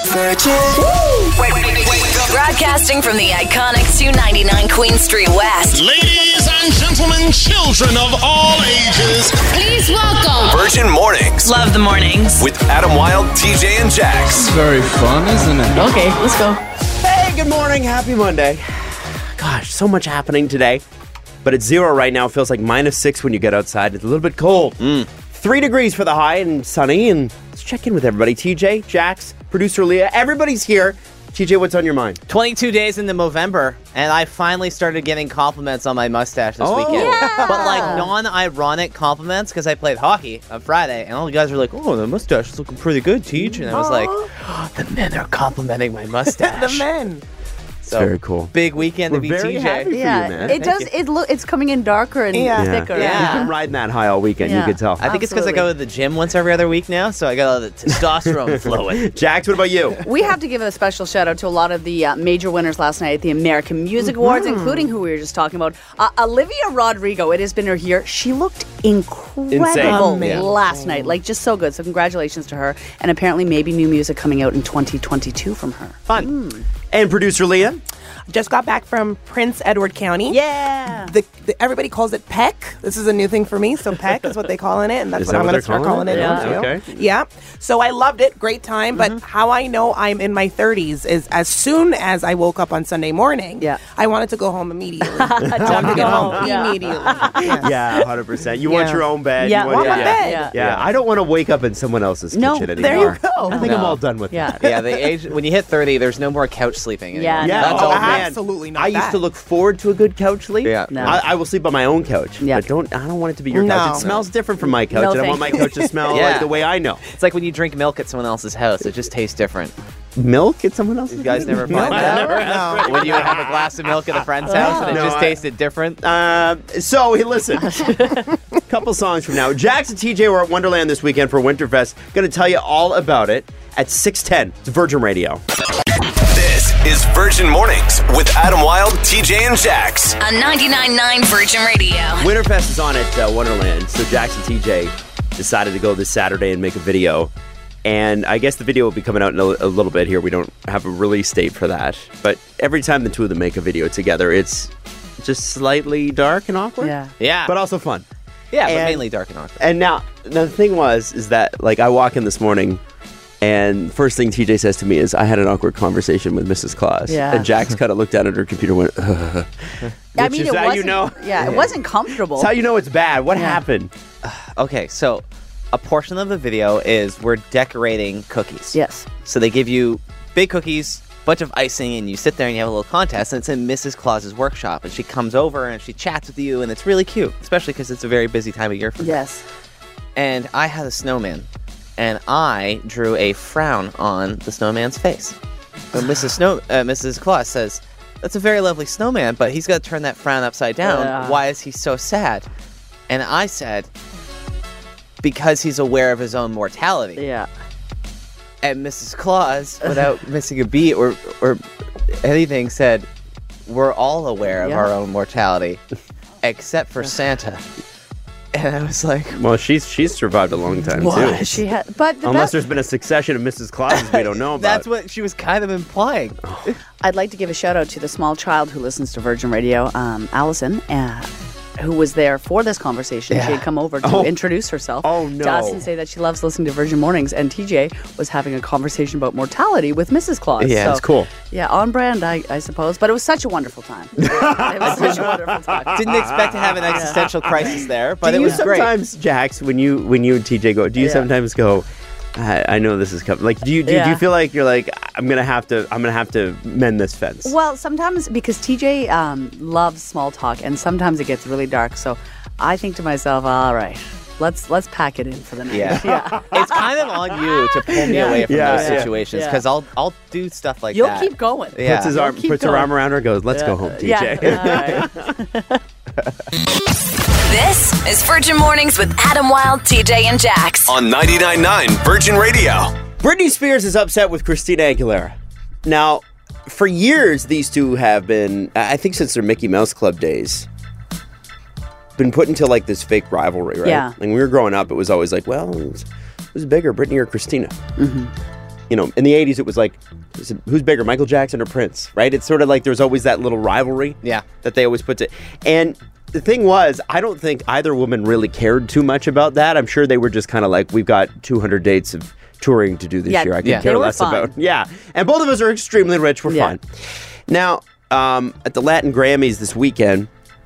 Virgin. Wake up. Broadcasting from the iconic 299 Queen Street West. Ladies and gentlemen, children of all ages, Please welcome Virgin Mornings Love the Mornings. with Adam Wilde, TJ, and Jax. Very fun, isn't it? Okay, let's go. Hey, good morning. Happy Monday. Gosh, so much happening today. But it's 0 right now. It feels like -6 when you get outside. It's a little bit cold. 3 degrees for the high and sunny. And let's check in with everybody. TJ, Jax, producer Leah, everybody's here. TJ, what's on your mind? 22 days into Movember, and I finally started getting compliments on my mustache this weekend. Yeah. But like non-ironic compliments, because I played hockey on Friday, and all the guys were like, "Oh, the mustache is looking pretty good, Teach." And I was like, "The men are complimenting my mustache." The men. So, Very cool. Big weekend to be We're very TJ. happy for you, man. it does. It's coming in darker and thicker. You've been riding that high all weekend, you Yeah. could tell. I think it's because I go to the gym once every other week now, so I got all the testosterone flowing. Jax, what about you? We have to give a special shout out to a lot of the major winners last night at the American Music Awards, including who we were just talking about. Olivia Rodrigo, it has been her year. She looked incredible Insane. last night. Like, just so good. So congratulations to her. And apparently maybe new music coming out in 2022 from her. Fun. And producer Leah? Just got back from Prince Edward County. Yeah. Everybody calls it Peck. This is a new thing for me. So Peck is what they call it, and that's Is what that I'm what going they're to start calling calling it? it. Yeah. too. Okay. Yeah. So I loved it. Great time. But how I know I'm in my 30s is as soon as I woke up on Sunday morning, I wanted to go home immediately. I wanted to get home immediately. Yes. Yeah, 100%. You want Yeah. your own bed. Yeah. You want, Want my bed. Yeah. Yeah, I don't want to wake up in someone else's No, kitchen There anymore. you go. I think I'm all done with Yeah. that. Yeah, the age when you hit 30, there's no more couch sleeping anymore. Yeah, Yeah, That's oh, all. man. Absolutely not I used that. to look forward to a good couch sleep. Yeah. No. I will sleep on my own couch. Yeah. But I don't want it to be your couch. No. It smells different from my couch, No, and I want my thank you. couch to smell Yeah. like the way I know. It's like when you drink milk at someone else's house. It just tastes different. Milk at someone else's? You guys never find that? No. When you have a glass of milk at a friend's house and it No, just I- tasted different? So, hey, listen. Couple songs from now. Jax and TJ were at Wonderland this weekend for Winterfest. Going to tell you all about it at 6:10. It's Virgin Radio. This is Virgin Mornings with Adam Wilde, TJ, and Jax. On 99.9 Virgin Radio. Winterfest is on at Wonderland, so Jax and TJ decided to go this Saturday and make a video. And I guess the video will be coming out in a little bit here. We don't have a release date for that. But every time the two of them make a video together, it's just slightly dark and awkward. Yeah. Yeah. But also fun. Yeah, but And- mainly dark and awkward. And now, the thing is that, like, I walk in this morning, and first thing TJ says to me is, I had an awkward conversation with Mrs. Claus. Yeah. And Jax kind of looked down at her computer and went, I Which mean, is it how wasn't, you know. Yeah, it wasn't comfortable. That's how you know it's bad. What happened? Okay, so a portion of the video is we're decorating cookies. Yes. So they give you big cookies, bunch of icing, and you sit there and you have a little contest, and it's in Mrs. Claus's workshop, and she comes over and she chats with you, and it's really cute, especially because it's a very busy time of year for her. Yes. And I had a snowman, and I drew a frown on the snowman's face. And Mrs. Claus says, "That's a very lovely snowman, but he's got to turn that frown upside down. Yeah. Why is he so sad?" And I said, "Because he's aware of his own mortality." Yeah. And Mrs. Claus, without missing a beat or anything, said, "We're all aware of Yeah. our own mortality, except for Santa." And I was like, Well, she's survived a long time, too. She had, but the Unless best, there's been a succession of Mrs. Clauses we don't know about. that's what she was kind of implying. I'd like to give a shout out to the small child who listens to Virgin Radio, Allison, who was there for this conversation. She had come over to introduce herself Oh, no. to us and say that she loves listening to Virgin Mornings. And TJ was having a conversation about mortality with Mrs. Claus. Yeah, so, That's cool. Yeah, on brand, I suppose. But it was such a wonderful time. It was such a wonderful time. Didn't expect to have an existential crisis there, but do it you was great. sometimes, Jax, when you and TJ go, do you sometimes go, I know this is coming. Like, do you feel like you're like, I'm gonna have to mend this fence? Well, sometimes because TJ loves small talk, and sometimes it gets really dark. So I think to myself, all right, let's pack it in for the night. Yeah. It's kind of on you to pull me away from those situations, because I'll do stuff like You'll that. keep going. Yeah. Puts his arm, keep puts her going. arm around her, goes, let's go home, TJ. Yeah. All right. This is Virgin Mornings with Adam Wilde, TJ, and Jax. On 99.9 Virgin Radio. Britney Spears is upset with Christina Aguilera. Now, for years, these two have been, I think since their Mickey Mouse Club days, been put into like this fake rivalry, right? Yeah. Like when we were growing up, it was always like, well, who's bigger, Britney or Christina? in the 80s, it was like, who's bigger, Michael Jackson or Prince, right? It's sort of like there's always that little rivalry that they always put to. And the thing was, I don't think either woman really cared too much about that. I'm sure they were just kind of like, we've got 200 dates of touring to do this year. I could care less about. Yeah. And both of us are extremely rich. We're fine. Now, at the Latin Grammys this weekend,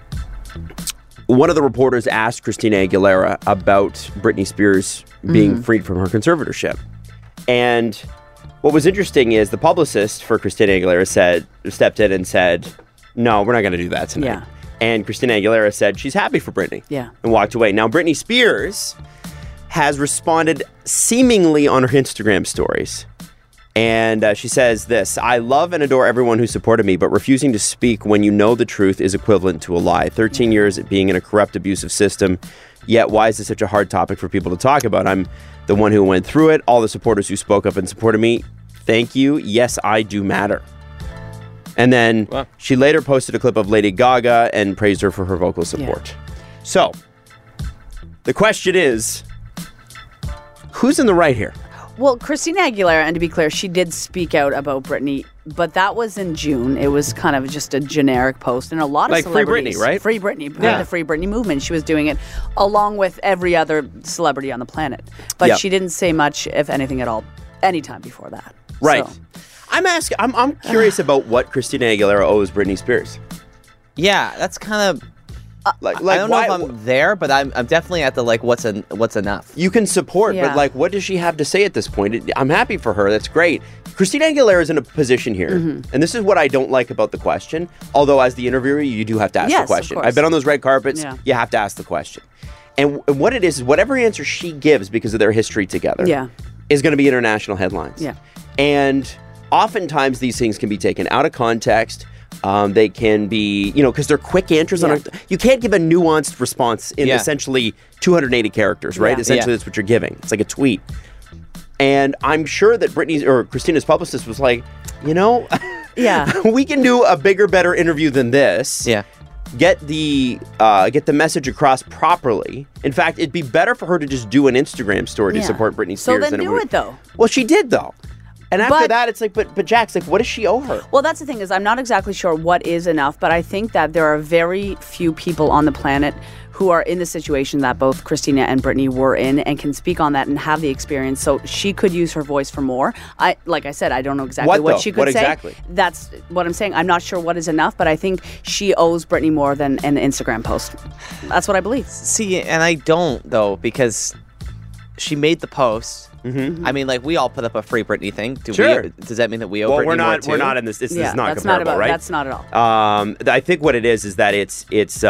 one of the reporters asked Christina Aguilera about Britney Spears being freed from her conservatorship. And what was interesting is the publicist for Christina Aguilera stepped in and said, no, we're not going to do that tonight. Yeah. And Christina Aguilera said she's happy for Britney and walked away. Now, Britney Spears has responded seemingly on her Instagram stories. And she says this: I love and adore everyone who supported me, but refusing to speak when you know the truth is equivalent to a lie. 13 years being in a corrupt, abusive system. Yet why is this such a hard topic for people to talk about? I'm the one who went through it. All the supporters who spoke up and supported me, thank you. Yes, I do matter. And then she later posted a clip of Lady Gaga and praised her for her vocal support. So, the question is, who's in the right here? Well, Christina Aguilera, and to be clear, she did speak out about Britney, but that was in June. It was kind of just a generic post, and a lot of celebrities... Free Britney, right? Free Britney, the Free Britney movement. She was doing it along with every other celebrity on the planet. But she didn't say much, if anything at all, anytime before that. Right. So. I'm curious about what Christina Aguilera owes Britney Spears. Yeah, that's kind of... I don't know if I'm there, but I'm definitely at the what's enough. You can support, but what does she have to say at this point? I'm happy for her. That's great. Christina Aguilera is in a position here, and this is what I don't like about the question. Although as the interviewer, you do have to ask the question. I've been on those red carpets. Yeah. You have to ask the question. And what it is whatever answer she gives because of their history together is going to be international headlines. Yeah. And oftentimes these things can be taken out of context. They can be, because they're quick answers. You can't give a nuanced response in essentially 280 characters, right? Essentially, that's what you're giving. It's like a tweet. And I'm sure that Christina's publicist was like, we can do a bigger, better interview than this. Yeah. Get the message across properly. In fact, it'd be better for her to just do an Instagram story to support Britney Spears. So then do it, though. Well, she did, though. And after that, it's like, but Jax, what does she owe her? Well, that's the thing is I'm not exactly sure what is enough, but I think that there are very few people on the planet who are in the situation that both Christina and Britney were in and can speak on that and have the experience. So she could use her voice for more. Like I said, I don't know exactly what she could say. Exactly? That's what I'm saying. I'm not sure what is enough, but I think she owes Britney more than an Instagram post. That's what I believe. See, and I don't, though, because she made the post. Mm-hmm. I mean, we all put up a Free Britney thing. Does that mean that we owe Britney more too? We're not in this. This is not comparable, right? That's not at all. I think what it is that it's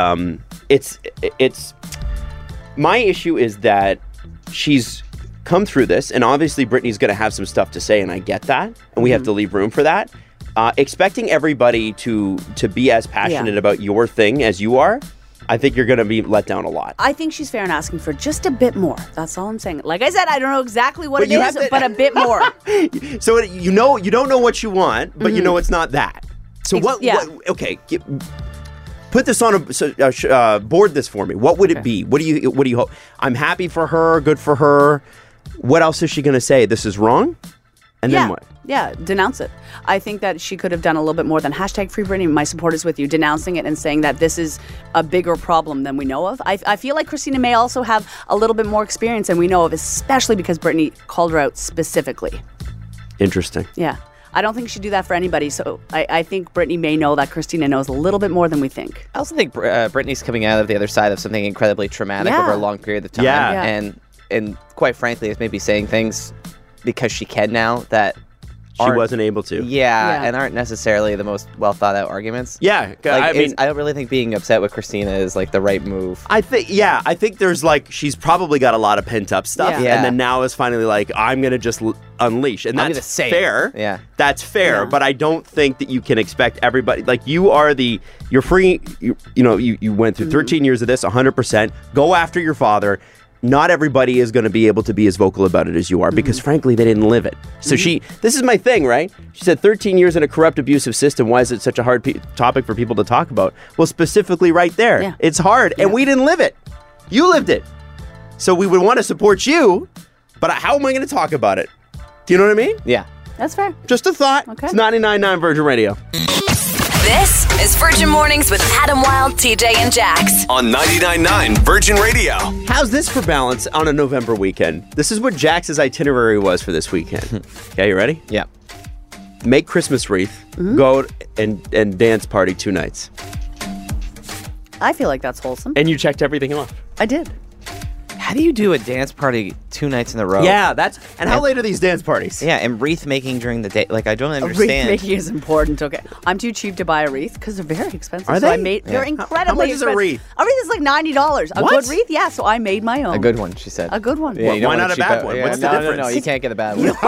my issue is that she's come through this, and obviously Britney's going to have some stuff to say, and I get that, and we have to leave room for that. Expecting everybody to be as passionate about your thing as you are, I think you're going to be let down a lot. I think she's fair in asking for just a bit more. That's all I'm saying. Like I said, I don't know exactly what it is, but a bit more. So you don't know what you want, but you know it's not that. So okay, put this on board this for me. What would it be? What do you hope? I'm happy for her, good for her. What else is she going to say? This is wrong? And then what? Yeah, denounce it. I think that she could have done a little bit more than hashtag Free Britney. My support is with you, denouncing it and saying that this is a bigger problem than we know of. I feel like Christina may also have a little bit more experience than we know of, especially because Britney called her out specifically. Interesting. Yeah. I don't think she'd do that for anybody, so I think Britney may know that Christina knows a little bit more than we think. I also think Britney's coming out of the other side of something incredibly traumatic over a long period of time. Yeah. And quite frankly, is maybe saying things because she can now that she wasn't able to. Yeah, and aren't necessarily the most well thought out arguments. Yeah, I don't really think being upset with Christina is the right move. I think there's she's probably got a lot of pent up stuff, and then now is finally I'm gonna just unleash, and that's fair. Yeah, that's fair. But I don't think that you can expect everybody. You're free. You went through 13 years of this, 100%. Go after your father. Not everybody is going to be able to be as vocal about it as you are because, frankly, they didn't live it. So this is my thing, right? She said 13 years in a corrupt, abusive system. Why is it such a hard topic for people to talk about? Well, specifically right there. It's hard, and we didn't live it. You lived it. So we would want to support you, but how am I going to talk about it? Do you know what I mean? Yeah. That's fair. Just a thought. Okay. It's 99.9 Virgin Radio. This is Virgin Mornings with Adam Wilde, TJ, and Jax. On 99.9 Virgin Radio. How's this for balance on a November weekend? This is what Jax's itinerary was for this weekend. Okay, you ready? Yeah. Make Christmas wreath, go out and dance party 2 nights. I feel like that's wholesome. And you checked everything off. I did. How do you do a dance party 2 nights in a row? Yeah, and how late are these dance parties? Yeah, and wreath making during the day. Like, I don't A understand. wreath making is important. Okay, I'm too cheap to buy a wreath because they're very expensive. Are So I they? made they're incredibly How much is a expensive. wreath? A wreath is like $90. A What? good wreath, yeah. So I made my own. A good one, she said. A good one. Yeah, you don't Why want not a cheap bad out- one? Yeah, What's the no, difference? No, you can't get a bad one.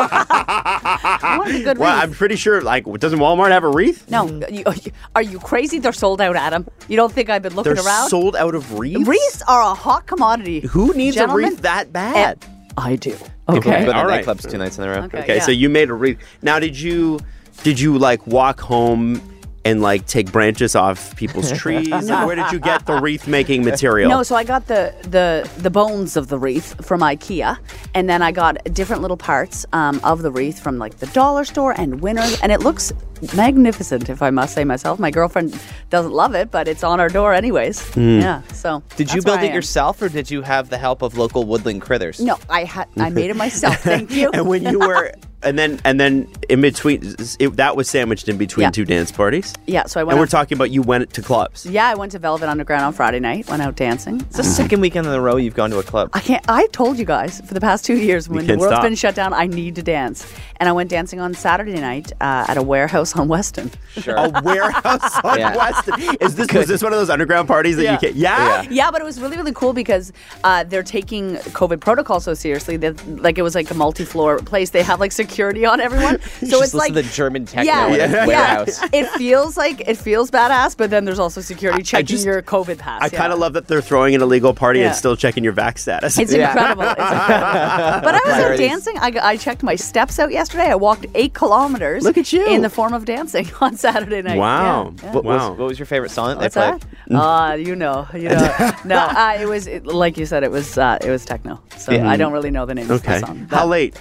I wanted a good Well, wreath. I'm pretty sure, doesn't Walmart have a wreath? No, are you crazy? They're sold out, Adam. You don't think I've been looking They're around? sold out of wreaths? Wreaths are a hot commodity. Who needs Gentlemen, a wreath that bad? I do. People Okay. go to all right. nightclubs 2 nights in a row. Okay. So you made a wreath. Now, did you like walk home and like take branches off people's trees? Like, where did you get the wreath making material? No, so I got the bones of the wreath from IKEA, and then I got different little parts of the wreath from like the dollar store and Winners, and it looks magnificent, if I must say myself. My girlfriend doesn't love it, but it's on our door anyways. Yeah. So Did you that's build where I it am. yourself, or did you have the help of local woodland critters? No, I made it myself. Thank you. And when you were, and then in between, that was sandwiched in between Yeah. 2 dance parties. Yeah, so I went. And we're out- talking about you went to clubs. Yeah, I went to Velvet Underground on Friday night. Went out dancing. It's the second weekend in a row you've gone to a club. I can't. I told you guys for the past 2 years when the can't world's stop. been shut down, I need to dance, and I went dancing on Saturday night at a warehouse on Weston. Sure. A warehouse on Yeah. Weston. Was this one of those underground parties that you can? Yeah. Yeah, but it was really, really cool because they're taking COVID protocol so seriously that like it was like a multi-floor place. They have like security on everyone, so Just it's listen like to the German techno yeah, in a warehouse. It feels badass, but then there's also security checking your COVID pass. I kind of love that they're throwing an illegal party Yeah. and still checking your vax status. It's incredible. It's incredible. But I was out Priorities. dancing. I checked my steps out yesterday. I walked 8 kilometers. Look at you. In the form of dancing on Saturday night. Wow. Yeah, yeah. What What was your favorite song that What's they played? that? You know. No, it was like you said. It was techno. So I don't really know the name of Okay. the song. How late?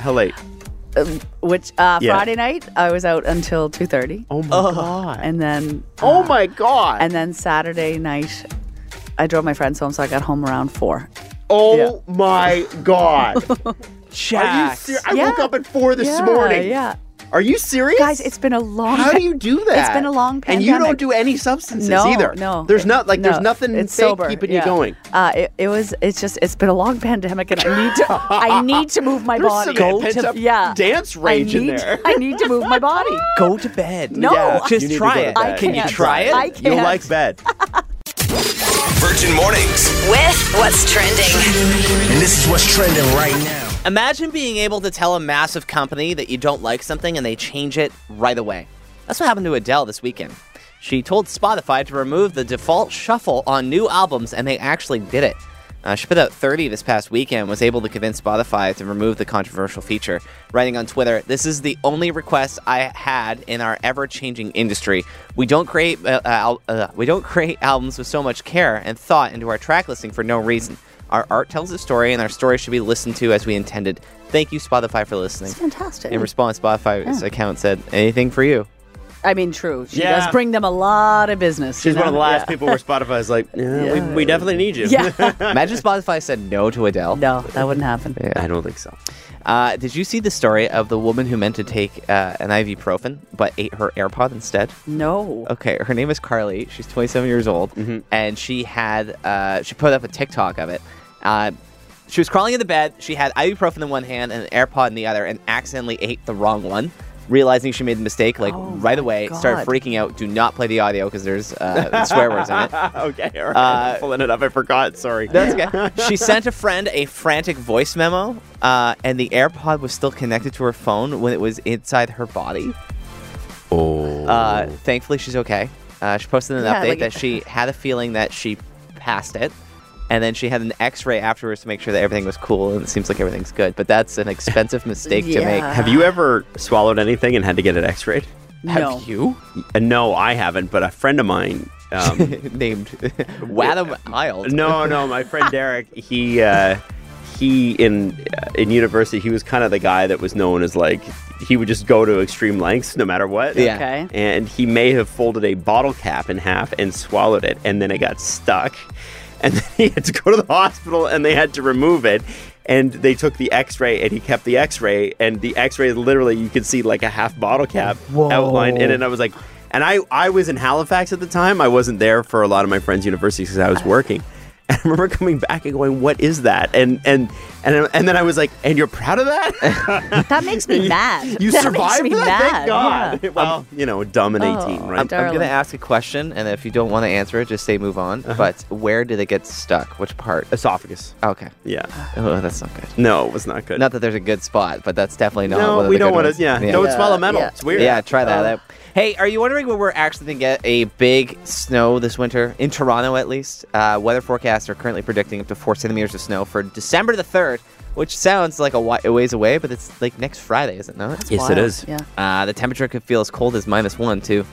Which Friday night I was out until 2:30, Oh my god. and then Oh my god. and then Saturday night I drove my friends home, so I got home around 4. oh my god. Are you Jax. serious? I Yeah. woke up at 4 this Yeah, morning. Yeah. Are you serious? Guys, it's been a long. How do you do that? It's been a long And you don't pandemic. do any substances No, either. no. There's not like there's No, nothing it's fake sober, keeping yeah. you going. It's been a long pandemic, and I need to move my There's body. some pent-up dance rage in there. I need to move my body. Go to bed. No. Yeah, just you need to try go to it. bed. Can you can't. try it? I can't. You'll like bed. Virgin Mornings. With what's trending. And this is what's trending right now. Imagine being able to tell a massive company that you don't like something and they change it right away. That's what happened to Adele this weekend. She told Spotify to remove the default shuffle on new albums, and they actually did it. She put out 30 this past weekend and was able to convince Spotify to remove the controversial feature, writing on Twitter, "This is the only request I had in our ever-changing industry. We don't create albums with so much care and thought into our track listing for no reason. Our art tells a story, and our story should be listened to as we intended. Thank you, Spotify, for listening." It's fantastic. In response, Spotify's account said, "Anything for you." I mean, true. She Yeah. does bring them a lot of business. She's you one of the know? last people where Spotify is like, we definitely need you. Yeah. Imagine Spotify said no to Adele. No, that wouldn't happen. I don't think so. Did you see the story of the woman who meant to take an ibuprofen but ate her AirPod instead? No. Okay, her name is Carly. She's 27 years old, and she had she put up a TikTok of it. She was crawling in the bed. She had ibuprofen in one hand and an AirPod in the other, and accidentally ate the wrong one. Realizing she made the mistake, right away, started God. freaking out. Do not play the audio because there's swear words in it. Okay, all right. I'm pulling it up. I forgot. Sorry. That's okay. She sent a friend a frantic voice memo, and the AirPod was still connected to her phone when it was inside her body. Oh. Thankfully, she's okay. She posted an Yeah, update like- that she had a feeling that she passed it, and then she had an X-ray afterwards to make sure that everything was cool, and it seems like everything's good. But that's an expensive mistake to make. Yeah. Have you ever swallowed anything and had to get it x-rayed? No. Have you? No, I haven't, but a friend of mine... Named Wadham Isles. No, my friend Derek, he he in university, he was kind of the guy that was known as like, he would just go to extreme lengths no matter what. Yeah. Okay. And he may have folded a bottle cap in half and swallowed it, and then it got stuck. And then he had to go to the hospital, and they had to remove it. And they took the x-ray, and he kept the x-ray. And the x-ray, literally, you could see like a half bottle cap outlined in it. And I was like, and I was in Halifax at the time. I wasn't there for a lot of my friends' universities because I was working. And I remember coming back and going, "What is that?" And then I was like, "And you're proud of that?" That makes me mad. You that survived makes me that? mad. Thank God. Yeah. Well, dumb and 18, right? I'm going to ask a question, and if you don't want to answer it, just say move on. But where did it get stuck? Which part? Esophagus. Okay. Yeah. Oh, that's not good. No, it was not good. Not that there's a good spot, but that's definitely not one No, of we the don't good want ones. to. Yeah, don't swallow metal. Yeah. It's weird. Yeah, try that out. Hey, are you wondering when we're actually going to get a big snow this winter? In Toronto, at least. Weather forecasts are currently predicting up to 4 centimeters of snow for December the 3rd, which sounds like a ways away, but it's like next Friday, is it not? Yes, it is. Yeah. The temperature could feel as cold as -1, too.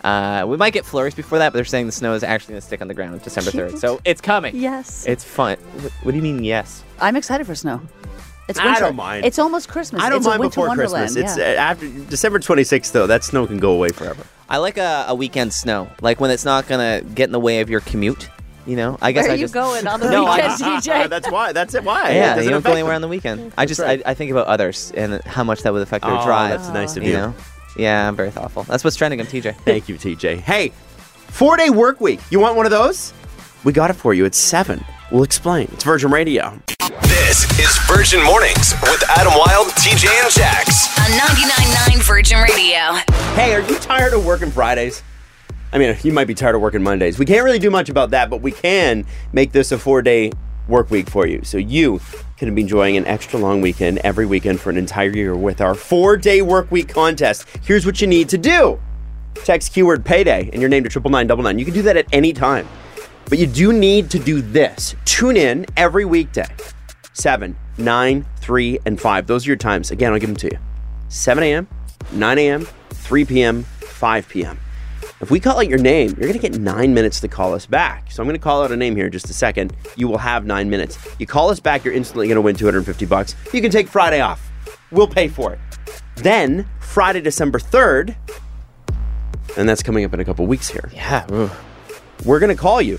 We might get flurries before that, but they're saying the snow is actually going to stick on the ground December 3rd. So it's coming. Yes. It's fun. What do you mean, yes? I'm excited for snow. It's I winter. don't mind. It's almost Christmas. I don't it's mind a winter before wonderland. Christmas. It's yeah. after December 26th, though. That snow can go away forever. I like a weekend snow, like when it's not going to get in the way of your commute. You know, I guess Where I are you just going on the No, weekend, DJ? That's why. That's it. Why? It Yeah, doesn't you don't go affect anywhere them. on the weekend. right. I think about others and how much that would affect their Oh, drive. that's nice of you you. know? Yeah, I'm very thoughtful. That's what's trending on TJ. Thank you, TJ. Hey, 4-day work week. You want one of those? We got it for you. It's 7. We'll explain. It's Virgin Radio. This is Virgin Mornings with Adam Wilde, TJ, and Jax. On 99.9 Virgin Radio. Hey, are you tired of working Fridays? I mean, you might be tired of working Mondays. We can't really do much about that, but we can make this a 4-day work week for you. So you can be enjoying an extra long weekend every weekend for an entire year with our 4-day work week contest. Here's what you need to do. Text keyword payday and your name to 99999. You can do that at any time. But you do need to do this. Tune in every weekday. 7, 9, 3, and 5. Those are your times. Again, I'll give them to you. 7 a.m., 9 a.m., 3 p.m., 5 p.m. If we call out your name, you're going to get 9 minutes to call us back. So I'm going to call out a name here in just a second. You will have 9 minutes. You call us back, you're instantly going to win $250. You can take Friday off. We'll pay for it. Then, Friday, December 3rd, and that's coming up in a couple weeks here. Yeah. We're going to call you.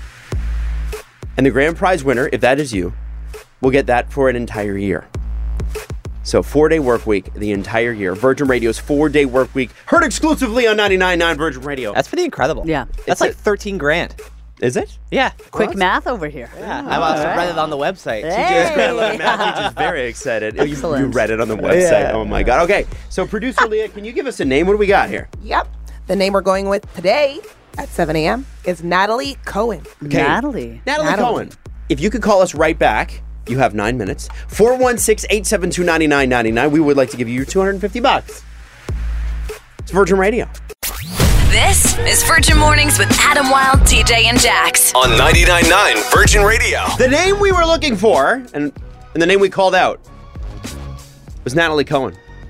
And the grand prize winner, if that is you, will get that for an entire year. So 4-day work week, the entire year. Virgin Radio's 4-day work week, heard exclusively on 99.9 Virgin Radio. That's pretty incredible. Yeah. That's like 13 grand. Is it? Yeah. Quick math over here. Yeah. I also read it on the website. Hey. Matthew just very excited. You Excellent. read it on the website. Oh my God. Okay, so producer Leah, can you give us a name? What do we got here? Yep. The name we're going with today at 7 a.m. is Natalie Cohen. Okay. Natalie. Natalie Cohen. If you could call us right back, you have 9 minutes. 416-872-9999. We would like to give you your $250. It's Virgin Radio. This is Virgin Mornings with Adam Wilde, TJ, and Jax. On 99.9 Virgin Radio. The name we were looking for, and the name we called out, was Natalie Cohen.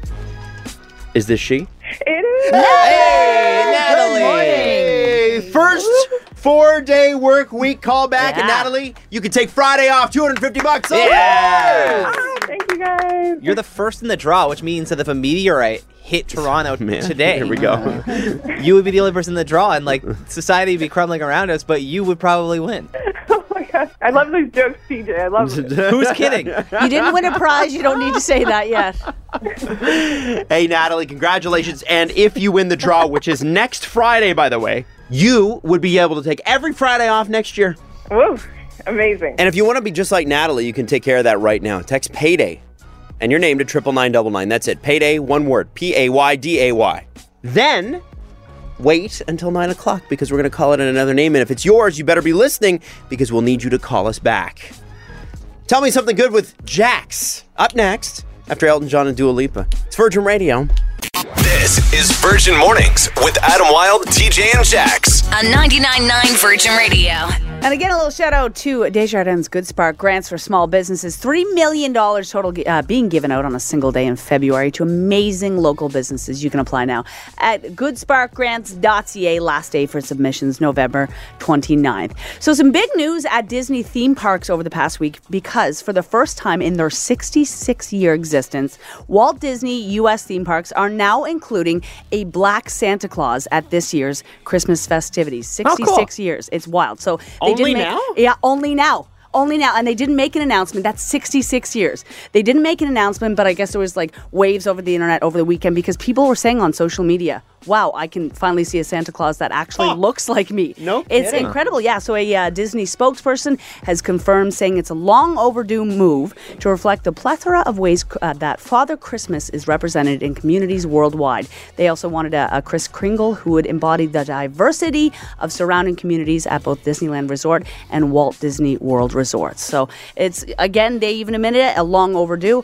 Is this she? It is. Hey, Natalie! Hey, first 4-day work week call back, and Yeah. Natalie, you can take Friday off, $250. Yeah. Ah, thank you guys. You're the first in the draw, which means that if a meteorite hit Toronto Man, today, here we go. you would be the only person in the draw, and like society would be crumbling around us, but you would probably win. Oh my gosh. I love those jokes, TJ. I love it. Who's kidding? You didn't win a prize. You don't need to say that yet. Hey, Natalie, congratulations. And if you win the draw, which is next Friday, by the way, you would be able to take every Friday off next year. Woo. Amazing. And if you want to be just like Natalie, you can take care of that right now. Text payday and your name to 99999. That's it. Payday, one word. Payday. Then wait until 9 o'clock because we're going to call it another name. And if it's yours, you better be listening because we'll need you to call us back. Tell me something good with Jax. Up next, after Elton John and Dua Lipa. It's Virgin Radio. This is Virgin Mornings with Adam Wilde, TJ, and Jax. On 99.9 Virgin Radio. And again, a little shout out to Desjardins Good Spark grants for small businesses. $3 million total being given out on a single day in February to amazing local businesses. You can apply now at goodsparkgrants.ca. Last day for submissions, November 29th. So some big news at Disney theme parks over the past week because for the first time in their 66-year existence, Walt Disney U.S. theme parks are now including a Black Santa Claus at this year's Christmas festivities. 66 years. It's wild. So they Only now? Yeah, only now. Only now. And they didn't make an announcement. That's 66 years. They didn't make an announcement, but I guess there was like waves over the internet over the weekend because people were saying on social media, wow, I can finally see a Santa Claus that actually looks like me. No It's kidding. incredible. Yeah, so a Disney spokesperson has confirmed, saying it's a long overdue move to reflect the plethora of ways that Father Christmas is represented in communities worldwide. They also wanted a Kris Kringle who would embody the diversity of surrounding communities at both Disneyland Resort and Walt Disney World Resorts. So it's, again, they even admitted it, a long overdue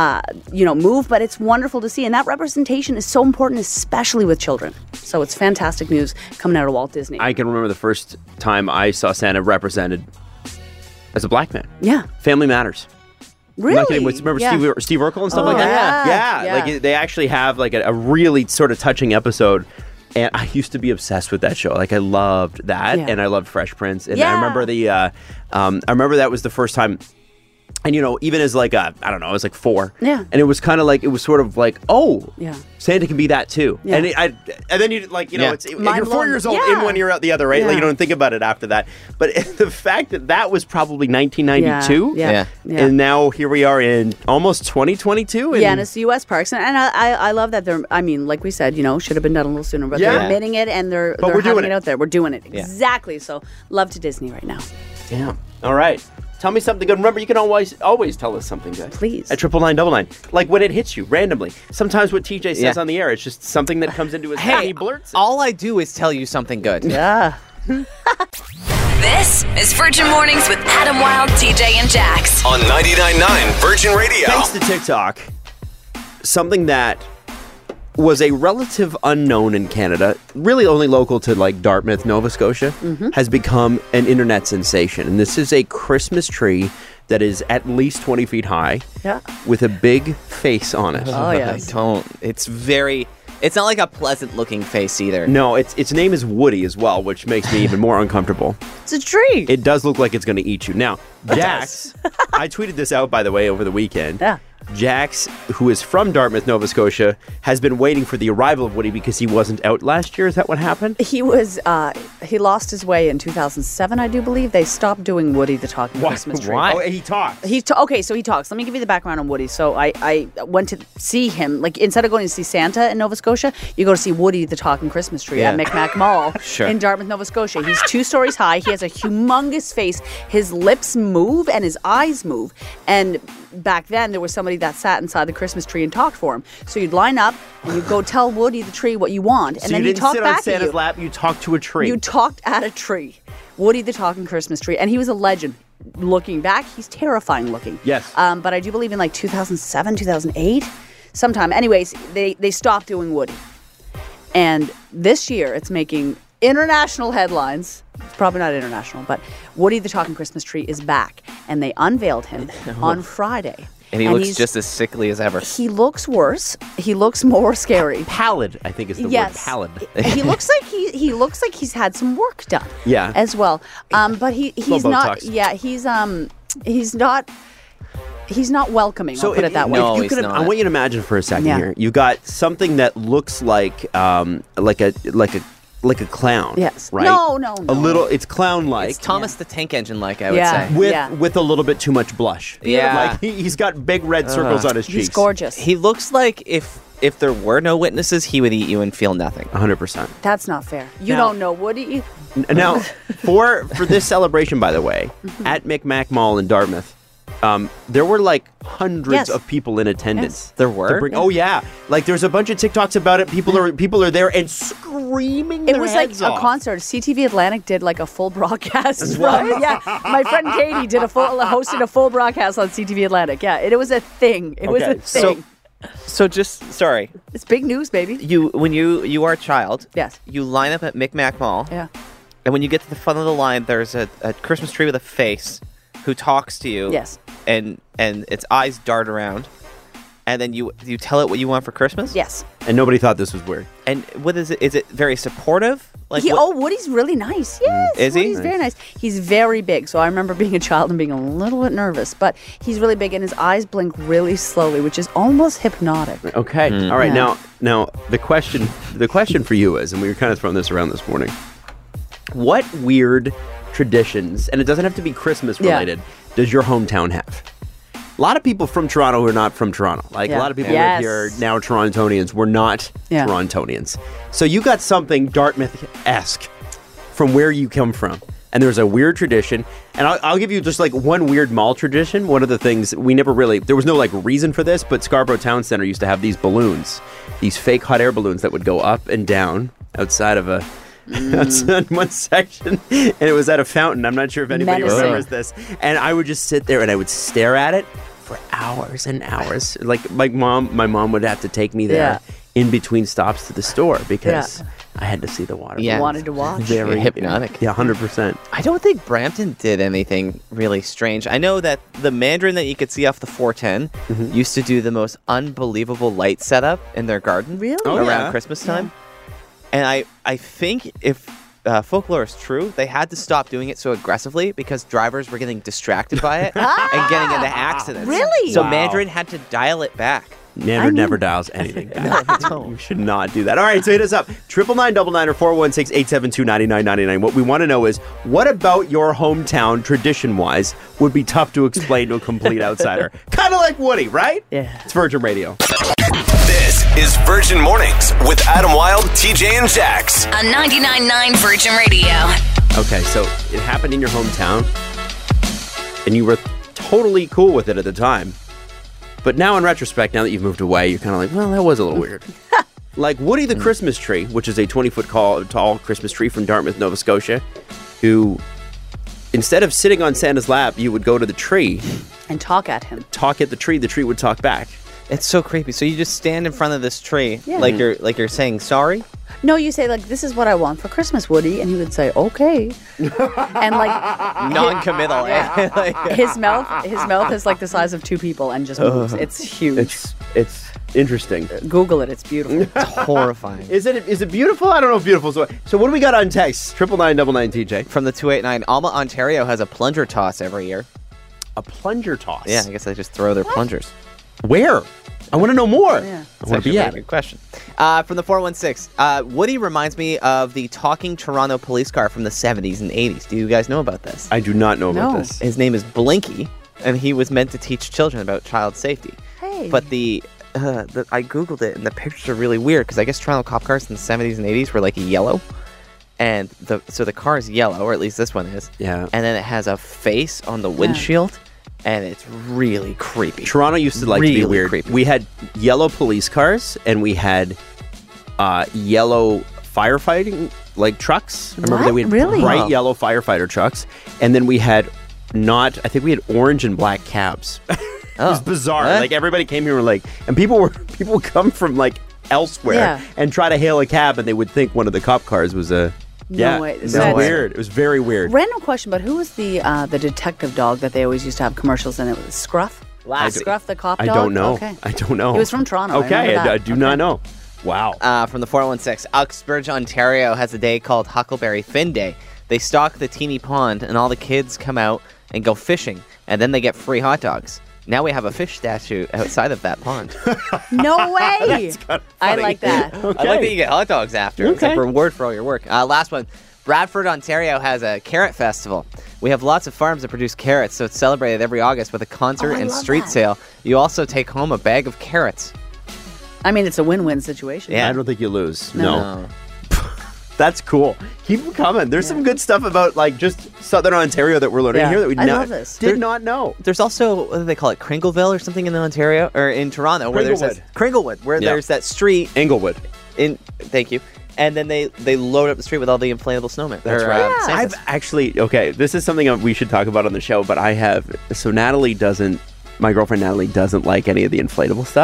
move, but it's wonderful to see. And that representation is so important, especially with children. So it's fantastic news coming out of Walt Disney. I can remember the first time I saw Santa represented as a black man. Yeah. Family Matters. Really? Not kidding. Remember Steve Urkel and stuff like that? Yeah. Like they actually have like a really sort of touching episode. And I used to be obsessed with that show. Like I loved that, and I loved Fresh Prince. And I remember I remember that was the first time. And, even as like I was like 4. Yeah. And it was kind of like, it was sort of like, Santa can be that too. Yeah. And then you like, it's, you're 4 years old in one, year out the other, right? Yeah. Like you don't think about it after that. But the fact that was probably 1992. Yeah. And now here we are in almost 2022. And it's the U.S. parks. And I love that they're, like we said, should have been done a little sooner. But they're admitting it and they're we're having doing it it out there. We're doing it. Exactly. So love to Disney right now. Damn. All right. Tell me something good. Remember, you can always tell us something good. Please. At 99999. Like when it hits you randomly. Sometimes what TJ says on the air, it's just something that comes into his head. Hey, He blurts it. all I do is tell you something good. Yeah. This is Virgin Mornings with Adam Wilde, TJ, and Jax. On 99.9 Virgin Radio. Thanks to TikTok, something that was a relative unknown in Canada, really only local to like Dartmouth, Nova Scotia, has become an internet sensation. And this is a Christmas tree that is at least 20 feet high with a big face on it. Oh, yes. It's not like a pleasant looking face either. No, its name is Woody as well, which makes me even more uncomfortable. It's a tree. It does look like it's going to eat you. Now, Jax, I tweeted this out, by the way, over the weekend. Yeah. Jax, who is from Dartmouth, Nova Scotia, has been waiting for the arrival of Woody because he wasn't out last year. Is that what happened? He was, he lost his way in 2007, I do believe. They stopped doing Woody the Talking Christmas Tree. Why? Oh, he talks. Okay, so he talks. Let me give you the background on Woody. So I went to see him. Like, instead of going to see Santa in Nova Scotia, you go to see Woody the Talking Christmas Tree at Micmac Mall in Dartmouth, Nova Scotia. He's 2 stories high. He has a humongous face. His lips move and his eyes move. And back then, there was somebody that sat inside the Christmas tree and talked for him. So you'd line up and you'd go tell Woody the tree what you want. And So then you he'd didn't talk sit back on Santa's at you. lap, you talked to a tree. You talked at a tree. Woody the Talking Christmas Tree. And he was a legend. Looking back, he's terrifying looking. Yes. But I do believe in like 2007, 2008, sometime. Anyways, they stopped doing Woody. And this year, it's making international headlines. It's probably not international, but Woody the Talking Christmas Tree is back. And they unveiled him on Friday. And he looks just as sickly as ever. He looks worse. He looks more scary. Pallid, I think is the word. Pallid. He looks like he looks like he's had some work done. Yeah. As well. But he's not. Botox. Yeah. He's not welcoming. I'll put it that way. No, I want you to imagine for a second Yeah. here. You got something that looks like a clown. Yes. Right. No. A little. It's clown-like. It's Thomas the Tank Engine like, I would Yeah. say. With a little bit too much blush. Yeah. Like he's got big red circles on his cheeks. He's gorgeous. He looks like if there were no witnesses, he would eat you and feel nothing. 100%. That's not fair. You Now- don't know Woody. Now, for this celebration, by the way, at Micmac Mall in Dartmouth, there were like hundreds of people in attendance. There were? Oh yeah, like there's a bunch of TikToks about it. People are there and screaming. It their was like heads a off. concert. CTV Atlantic did like a full broadcast. Yeah, my friend Katie hosted a full broadcast on CTV Atlantic. Yeah, it was a thing. It was a thing. So just sorry. It's big news, baby. When you are a child, Yes. you line up at Micmac Mall. Yeah. And when you get to the front of the line, there's a Christmas tree with a face who talks to you. Yes. And its eyes dart around. And then you tell it what you want for Christmas? Yes. And nobody thought this was weird. And what is it? Is it very supportive? Like Woody's really nice. Yes. Is he? Woody's very nice. He's very big. So I remember being a child and being a little bit nervous, but he's really big and his eyes blink really slowly, which is almost hypnotic. Okay. All right. Yeah. Now the question for you is, and we were kind of throwing this around this morning. What weird traditions, and it doesn't have to be Christmas related, does your hometown have? A lot of people from Toronto who are not from Toronto. Like a lot of people who live here now, Torontonians, were not Torontonians. So you got something Dartmouth-esque from where you come from. And there's a weird tradition. And I'll give you just like one weird mall tradition. One of the things we never really, there was no like reason for this, but Scarborough Town Centre used to have these balloons, these fake hot air balloons that would go up and down outside of outside one section, and it was at a fountain. I'm not sure if anybody remembers this. And I would just sit there and I would stare at it for hours and hours. Like my mom would have to take me there in between stops to the store because I had to see the water. You wanted to watch. Very hypnotic. Yeah, 100%. I don't think Brampton did anything really strange. I know that the Mandarin that you could see off the 410 used to do the most unbelievable light setup in their garden around Christmas time. And I think if folklore is true, they had to stop doing it so aggressively because drivers were getting distracted by it and getting into accidents. Really? So Mandarin had to dial it back. Mandarin never dials anything back. You should not do that. All right, so hit us up. 999 or 416-872-9999. What we want to know is, what about your hometown, tradition-wise, would be tough to explain to a complete outsider? Kind of like Woody, right? Yeah. It's Virgin Radio. This is Virgin Mornings with Adam Wilde, TJ, and Jax. On 99.9 Virgin Radio. Okay, so it happened in your hometown, and you were totally cool with it at the time. But now in retrospect, now that you've moved away, you're kind of like, well, that was a little weird. Like Woody the Christmas Tree, which is a 20-foot tall Christmas tree from Dartmouth, Nova Scotia, who, instead of sitting on Santa's lap, you would go to the tree. And talk at him. Talk at the tree would talk back. It's so creepy. So you just stand in front of this tree like you're saying sorry? No, you say, like, this is what I want for Christmas, Woody. And he would say, okay. And, like... Non-committal, his mouth is, like, the size of two people and just moves. It's huge. It's interesting. Google it. It's beautiful. It's horrifying. Is it beautiful? I don't know if beautiful is. So what do we got on text? 999 TJ. From the 289, Alma, Ontario has a plunger toss every year. A plunger toss? Yeah, I guess they just throw their plungers. Where? I want to know more. Yeah. I want to be at it. Good question. From the 416, Woody reminds me of the talking Toronto police car from the 70s and 80s. Do you guys know about this? I do not know about this. His name is Blinky, and he was meant to teach children about child safety. Hey. But I Googled it, and the pictures are really weird, because I guess Toronto cop cars in the 70s and 80s were like yellow. And so the car is yellow, or at least this one is. Yeah. And then it has a face on the windshield. And it's really creepy. Toronto used to like to be weird. Creepy. We had yellow police cars and we had yellow firefighting like trucks. I remember that we had bright yellow firefighter trucks, and then we had I think we had orange and black cabs. It was bizarre. What? Like everybody came here and like, and people would come from like elsewhere and try to hail a cab, and they would think one of the cop cars was a. No way. It was weird. It was very weird. Random question, but who was the detective dog that they always used to have commercials in? It was Scruff? Scruff the cop dog? I don't know. Okay. I don't know. He was from Toronto. Okay, I do not know. Wow. From the 416, Uxbridge, Ontario has a day called Huckleberry Finn Day. They stock the teeny pond, and all the kids come out and go fishing, and then they get free hot dogs. Now we have a fish statue outside of that pond. No way! I like that. Okay. I like that you get hot dogs after. It's like a reward for all your work. Last one. Bradford, Ontario has a carrot festival. We have lots of farms that produce carrots, so it's celebrated every August with a concert and street sale. You also take home a bag of carrots. I mean, it's a win-win situation. Yeah, I don't think you lose. No. That's cool. Keep them coming. There's some good stuff about like just Southern Ontario that we're learning here that we love this. Did not know. There's also, what do they call it, Kringleville or something in Ontario or in Toronto, where there's Kringlewood, where there's that street. Englewood. Thank you. And then they load up the street with all the inflatable snowmen. That's right. I've actually, this is something we should talk about on the show, but my girlfriend Natalie doesn't like any of the inflatable stuff.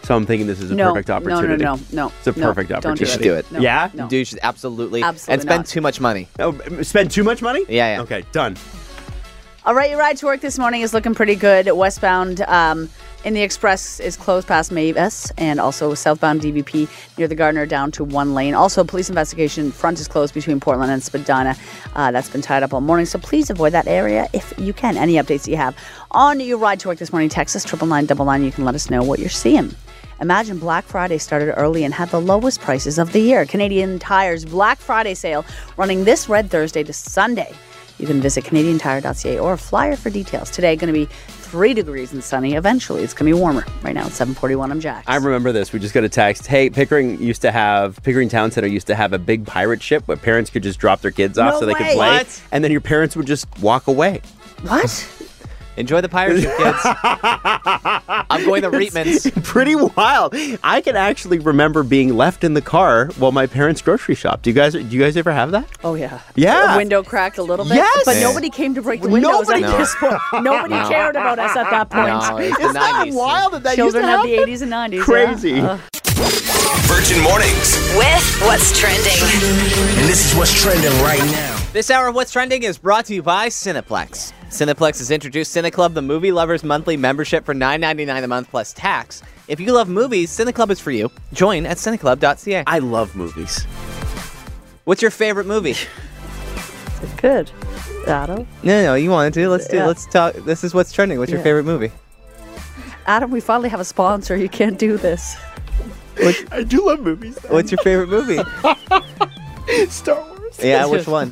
So I'm thinking this is a perfect opportunity. No. It's a perfect Don't opportunity. You should do it. No, Yeah? no. Dude, you should absolutely and Absolutely spend not. too much money. Oh, spend too much money? Yeah. Okay, done. All right, your ride to work this morning is looking pretty good. Westbound in the Express is closed past Mavis, and also southbound DVP near the Gardner down to 1 lane. Also, police investigation front is closed between Portland and Spadina. That's been tied up all morning, so please avoid that area if you can. Any updates you have on your ride to work this morning, text us 99999. You can let us know what you're seeing. Imagine Black Friday started early and had the lowest prices of the year. Canadian Tire's Black Friday sale running this Red Thursday to Sunday. You can visit CanadianTire.ca or a flyer for details. Today, going to be 3 degrees and sunny. Eventually, it's going to be warmer. Right now, it's 7:41. I'm Jax. I remember this. We just got a text. Hey, Pickering Town Center used to have a big pirate ship where parents could just drop their kids off No so they could way. play. What? And then your parents would just walk away. What? Enjoy the pirate ship, kids. I'm going to Reitman's. Pretty wild. I can actually remember being left in the car while my parents grocery shopped. Do you guys ever have that? Oh, yeah. Yeah. The window cracked a little bit. Yes. But Yeah. nobody came to break the windows Nobody- at this point. Nobody cared about us at that point. No, it's the Isn't that 90s. wild that Children used of to the happen? 80s and 90s. Crazy. Yeah. Virgin Mornings. With What's Trending. And this is what's trending right now. This hour of What's Trending is brought to you by Cineplex. Cineplex has introduced CineClub, the movie lovers monthly membership for $9.99 a month plus tax. If you love movies, CineClub is for you. Join at cineclub.ca. I love movies. What's your favorite movie? Good. Adam? No, you wanted to. Let's Yeah. Let's talk. This is What's Trending. What's your Yeah. favorite movie? Adam, we finally have a sponsor. You can't do this. I do love movies. What's your favorite movie? Star Wars. Yeah, which one?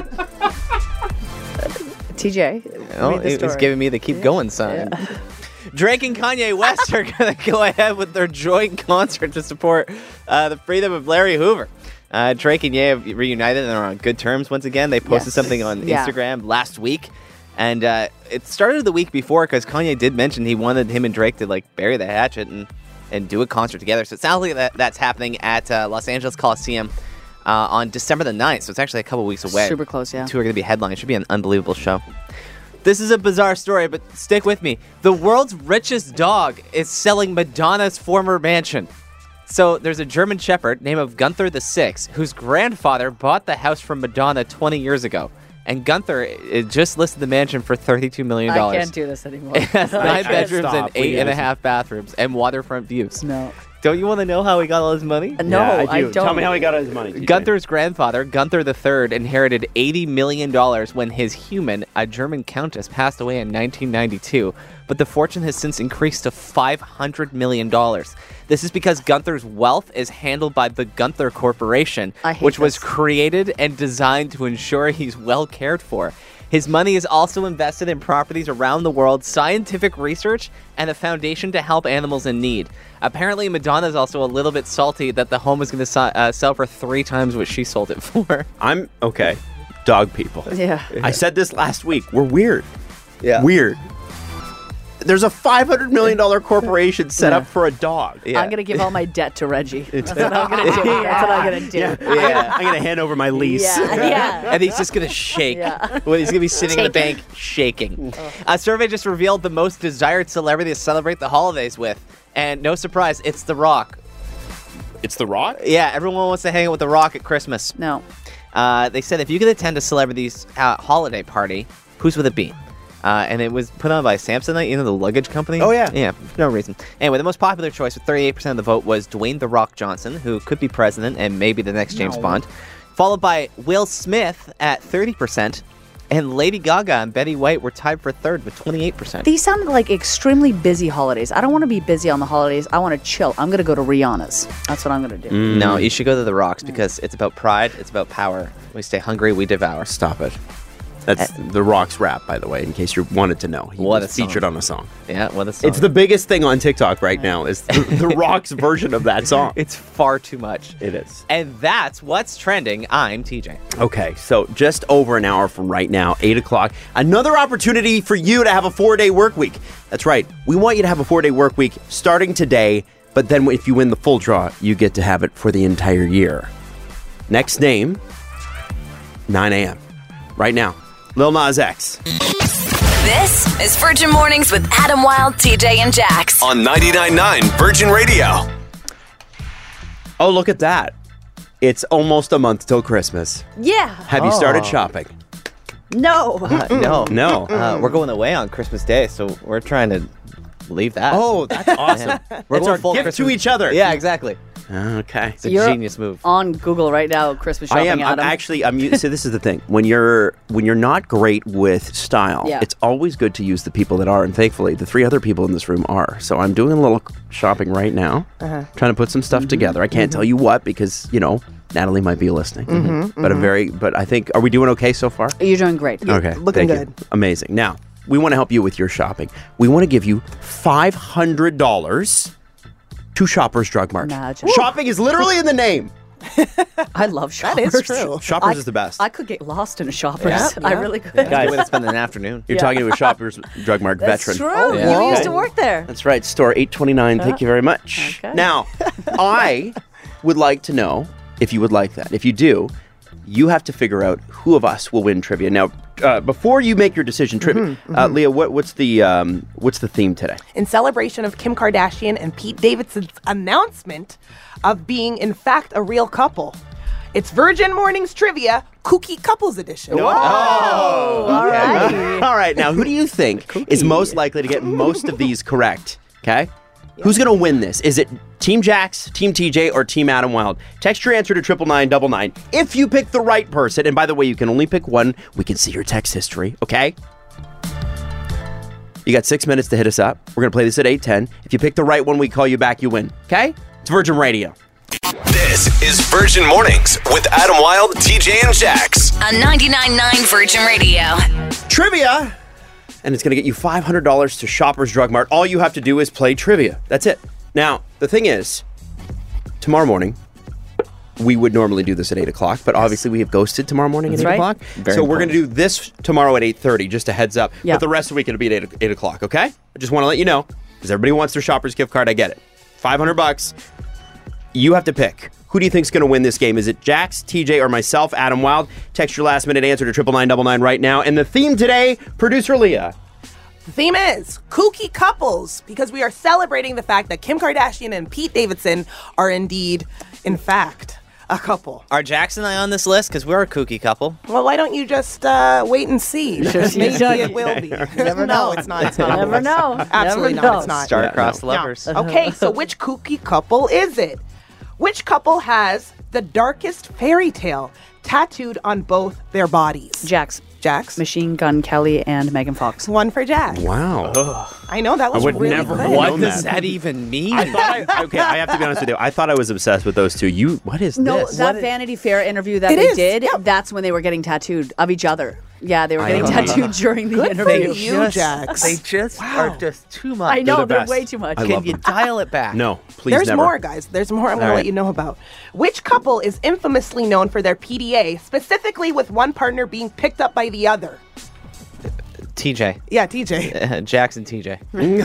TJ, Oh, read the it's story. giving me the keep going sign. Drake and Kanye West are going to go ahead with their joint concert to support the freedom of Larry Hoover. Drake and Ye have reunited and are on good terms once again. They posted Yes. something on Yeah. Instagram last week. And it started the week before because Kanye did mention he wanted him and Drake to bury the hatchet and do a concert together. So it sounds like that's happening at Los Angeles Coliseum on December the 9th. So it's actually a couple weeks away. Super close, yeah. The two are going to be headlining. It should be an unbelievable show. This is a bizarre story, but stick with me. The world's richest dog is selling Madonna's former mansion. So there's a German Shepherd named of Gunther VI, whose grandfather bought the house from Madonna 20 years ago. And Gunther just listed the mansion for $32 million. I can't do this anymore. It has 9 can't bedrooms stop. and 8.5 bathrooms and waterfront views. No. Don't you want to know how he got all his money? No, Yeah, I do. don't. Tell me how he got his money. TJ. Gunther's grandfather, Gunther III, inherited $80 million when his human, a German countess, passed away in 1992. But the fortune has since increased to $500 million. This is because Gunther's wealth is handled by the Gunther Corporation, I hate which was this. created and designed to ensure he's well cared for. His money is also invested in properties around the world, scientific research, and a foundation to help animals in need. Apparently, Madonna is also a little bit salty that the home is going to sell for 3 times what she sold it for. I'm okay. Dog people. Yeah. I said this last week. We're weird. Yeah. Weird. There's a $500 million corporation set up for a dog. Yeah. I'm going to give all my debt to Reggie. That's what I'm going to do. That's what I'm going to do. Yeah. I'm going to hand over my lease. Yeah. And he's just going to shake. Yeah. Well, he's going to be sitting in the bank shaking. A survey just revealed the most desired celebrity to celebrate the holidays with. And no surprise, it's The Rock. It's The Rock? Yeah, everyone wants to hang out with The Rock at Christmas. No. They said if you could attend a celebrity's holiday party, whose would it be? And it was put on by Samsonite, the luggage company. Oh, yeah. Yeah, for no reason. Anyway, the most popular choice with 38% of the vote was Dwayne The Rock Johnson, who could be president and maybe the next James Bond, followed by Will Smith at 30%, and Lady Gaga and Betty White were tied for third with 28%. These sound like extremely busy holidays. I don't want to be busy on the holidays. I want to chill. I'm going to go to Rihanna's. That's what I'm going to do. No, you should go to The Rock's because it's about pride, it's about power. We stay hungry, we devour. Stop it. That's The Rock's rap, by the way, in case you wanted to know. He What was a song. featured on a song. Yeah, well, that's It's the biggest thing on TikTok right now is the Rock's version of that song. It's far too much. It is. And that's what's trending. I'm TJ. Okay, so just over an hour from right now, 8 o'clock, another opportunity for you to have a 4-day work week. That's right. We want you to have a 4-day work week starting today, but then if you win the full draw, you get to have it for the entire year. Next name, 9 a.m. Right now, Lil Nas X. This is Virgin Mornings with Adam Wilde, TJ, and Jax. On 99.9 Virgin Radio. Oh, look at that. It's almost a month till Christmas. Yeah. Have you started shopping? No. No. No. We're going away on Christmas Day, so we're trying to leave that. Oh, that's awesome. We're It's going our full gift Christmas. to each other. Yeah, exactly. Okay. It's a You're genius move. On Google right now, Christmas I shopping, am. I'm Adam. actually. So this is the thing. When you're not great with style, Yeah. it's always good to use the people that are. And thankfully, the 3 other people in this room are. So I'm doing a little shopping right now, trying to put some stuff together. I can't tell you what because Natalie might be listening. But I think, are we doing okay so far? You're doing great. Okay, looking thank you. good. Amazing. Now we want to help you with your shopping. We want to give you $500 to Shoppers Drug Mart. Imagine. Shopping is literally in the name. I love Shoppers. That is true. Shoppers is the best. I could get lost in a Shoppers. Yeah, I yeah. really could. That's a good way to spend an afternoon. You're talking to a Shoppers Drug Mart That's veteran. true. yeah. You used Okay. to work there. That's right. Store 829. Thank you very much. Okay. Now, I would like to know if you would like that. If you do, you have to figure out who of us will win trivia. Now, before you make your decision, trivia, Leah, what's the theme today? In celebration of Kim Kardashian and Pete Davidson's announcement of being, in fact, a real couple, it's Virgin Mornings Trivia Kooky Couples Edition. All right. All right. Now, who do you think is most likely to get most of these correct? Okay. Who's going to win this? Is it Team Jax, Team TJ, or Team Adam Wilde? Text your answer to 99999. If you pick the right person, and by the way, you can only pick one, we can see your text history, okay? You got 6 minutes to hit us up. We're going to play this at 8:10. If you pick the right one, we call you back, you win, okay? It's Virgin Radio. This is Virgin Mornings with Adam Wilde, TJ, and Jax. On 99.9 Virgin Radio. Trivia, and it's going to get you $500 to Shoppers Drug Mart. All you have to do is play trivia. That's it. Now, the thing is, tomorrow morning, we would normally do this at 8 o'clock, but obviously we have ghosted tomorrow morning at 8 right. o'clock. Very So we're going to do this tomorrow at 8:30, just a heads up. Yeah. But the rest of the week it'll be at 8 o'clock, okay? I just want to let you know, because everybody wants their Shoppers gift card. I get it. $500. You have to pick. Who do you think's going to win this game? Is it Jax, TJ, or myself, Adam Wilde? Text your last minute answer to 99999 right now. And the theme today, producer Leah. The theme is Kooky Couples because we are celebrating the fact that Kim Kardashian and Pete Davidson are indeed, in fact, a couple. Are Jax and I on this list? Because we're a kooky couple. Well, why don't you just wait and see? Because maybe it will be. Never know. No, it's not. It's not. Never know. Absolutely Never not. know. It's not. Star-crossed No. lovers. Okay, so which kooky couple is it? Which couple has the darkest fairy tale tattooed on both their bodies? Jax. Jax. Machine Gun Kelly and Megan Fox. One for Jax. Wow. I know that was would really never good. have What known does that. that even mean? I have to be honest with you. I thought I was obsessed with those two. What is No, this? that Vanity Fair interview that It they is, did, yeah. that's when they were getting tattooed of each other. Yeah, they were getting don't tattooed during the interview. for you, Jax. They just are just too much. I know, the they're best. way too much. I Can love you them. dial it back? No, please There's never. more, guys. There's more I'm going to right. let you know about. Which couple is infamously known for their PDA, specifically with one partner being picked up by the other? TJ. Yeah, TJ. Jax and TJ.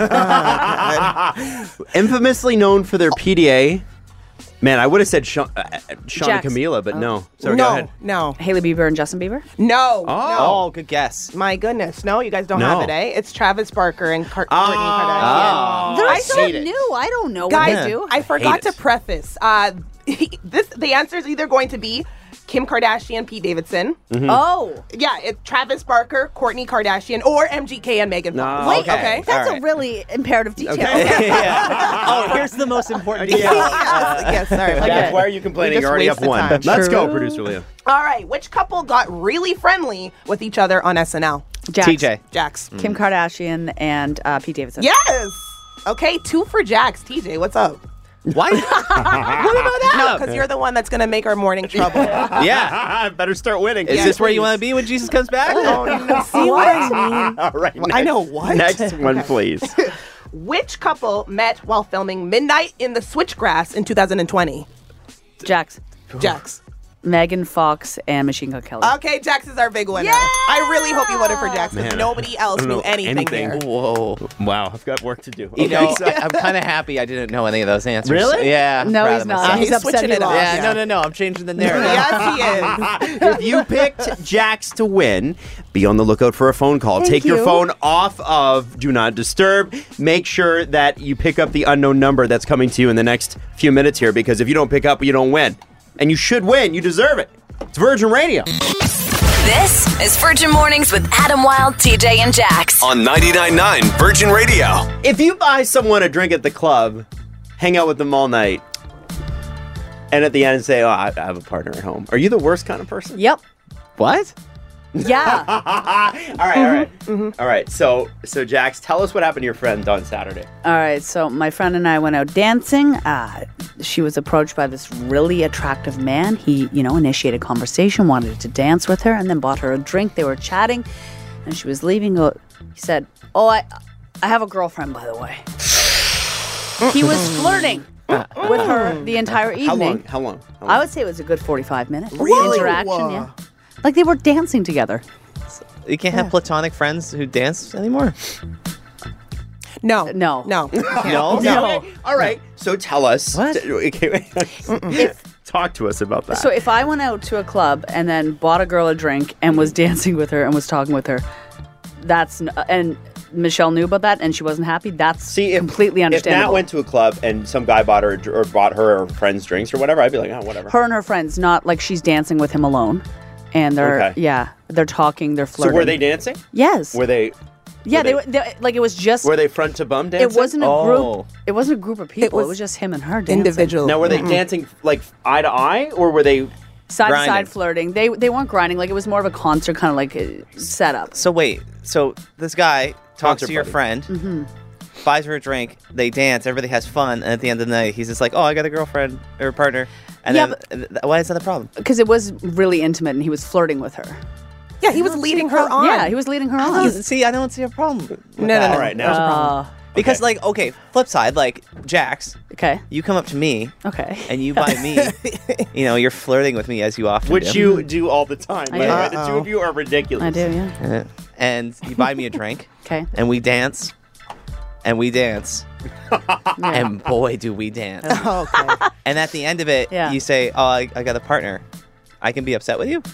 Infamously known for their PDA. Man, I would have said Sean and Jax. Camila, but no. Sorry, go ahead. no, Haley Bieber and Justin Bieber? no, Oh, good guess. no. My goodness, no, you guys don't No. have it, eh? It's Travis Barker and Kourtney Kardashian. They're I so hate it. new. I don't know what Guys, they do. I forgot Hate to it. preface. The answer is either going to be Kim Kardashian, Pete Davidson. Oh, Yeah, it's Travis Barker, Kourtney Kardashian, or MGK and Megan Fox. No, wait. okay. That's All right. a really imperative detail. Yeah. Oh, here's the most important detail. yes, sorry. Jack, Okay. why are you complaining? We You're just already up wasted 1. time. Let's go, True. producer Leah. All right, which couple got really friendly with each other on SNL? Jax, TJ. Jax. Kim Kardashian and Pete Davidson. Yes. Okay, 2 for Jax. TJ, what's up? What? What about that? No, because you're the one that's going to make our morning trouble. Yeah. Better start winning. Is Yeah, this where you please. want to be when Jesus comes back? Oh, no. See what I mean? All right. I know what. Next one, please. Which couple met while filming Midnight in the Switchgrass in 2020? Jax. Jax. Megan Fox and Machine Gun Kelly. Okay, Jax is our big winner. I really hope you voted for Jax because Man, nobody else I don't knew know anything there. Whoa. Wow, I've got work to do. You Okay, know, so- I'm kind of happy I didn't know any of those answers. Really? Yeah. I'm No, proud he's of not. myself. He's upset switching you it up. lost. Yeah, no. I'm changing the narrative. Yes, he is. If you picked Jax to win, be on the lookout for a phone call. Take your you. phone off of Do Not Disturb. Make sure that you pick up the unknown number that's coming to you in the next few minutes here, because if you don't pick up, you don't win. And you should win. You deserve it. It's Virgin Radio. This is Virgin Mornings with Adam Wilde, TJ, and Jax. On 99.9 Virgin Radio. If you buy someone a drink at the club, hang out with them all night, and at the end say, I have a partner at home, are you the worst kind of person? Yep. What? Yeah. All right. So Jax, tell us what happened to your friend on Saturday. All right, so my friend and I went out dancing. She was approached by this really attractive man. He, initiated conversation, wanted to dance with her, and then bought her a drink. They were chatting, and she was leaving. He said, I have a girlfriend, by the way. He was flirting with her the entire evening. How long? I would say it was a good 45 minutes. Really? Interaction, yeah. Like they were dancing together. You can't have platonic friends who dance anymore? No. No. No? Okay. All right. So tell us. What? Talk to us about that. So if I went out to a club and then bought a girl a drink and was dancing with her and was talking with her, and Michelle knew about that and she wasn't happy, that's completely understandable. If Nat went to a club and some guy bought her or bought her friends drinks or whatever, I'd be like, whatever. Her and her friends, not like she's dancing with him alone. And they're, they're talking, they're flirting. So were they dancing? Yes. Were they? Yeah, they like it was just. Were they front to bum dancing? It wasn't a group. It wasn't a group of people. It was just him and her dancing. Individual. Now, were they dancing like eye to eye, or were they side grinding? to side flirting? They weren't grinding. Like it was more of a concert, kind of like a setup. So wait, this guy talks Concert to your party. friend, buys her a drink, they dance, everybody has fun, and at the end of the night, he's just like, I got a girlfriend or a partner. And why is that a problem? Because it was really intimate and he was flirting with her. Yeah, he was leading her on. Yeah, he was leading her on. I don't see a problem with No. that. All right, now. Because, flip side, Jax, Okay. you come up to me Okay. and you buy me, you're flirting with me as you often Which do. you do all the time. I by the do. way. The two of you are ridiculous. I do, yeah. And you buy me a drink. Okay. And we dance. And we dance. And boy, do we dance. Okay. And at the end of it, you say, I got a partner. I can be upset with you?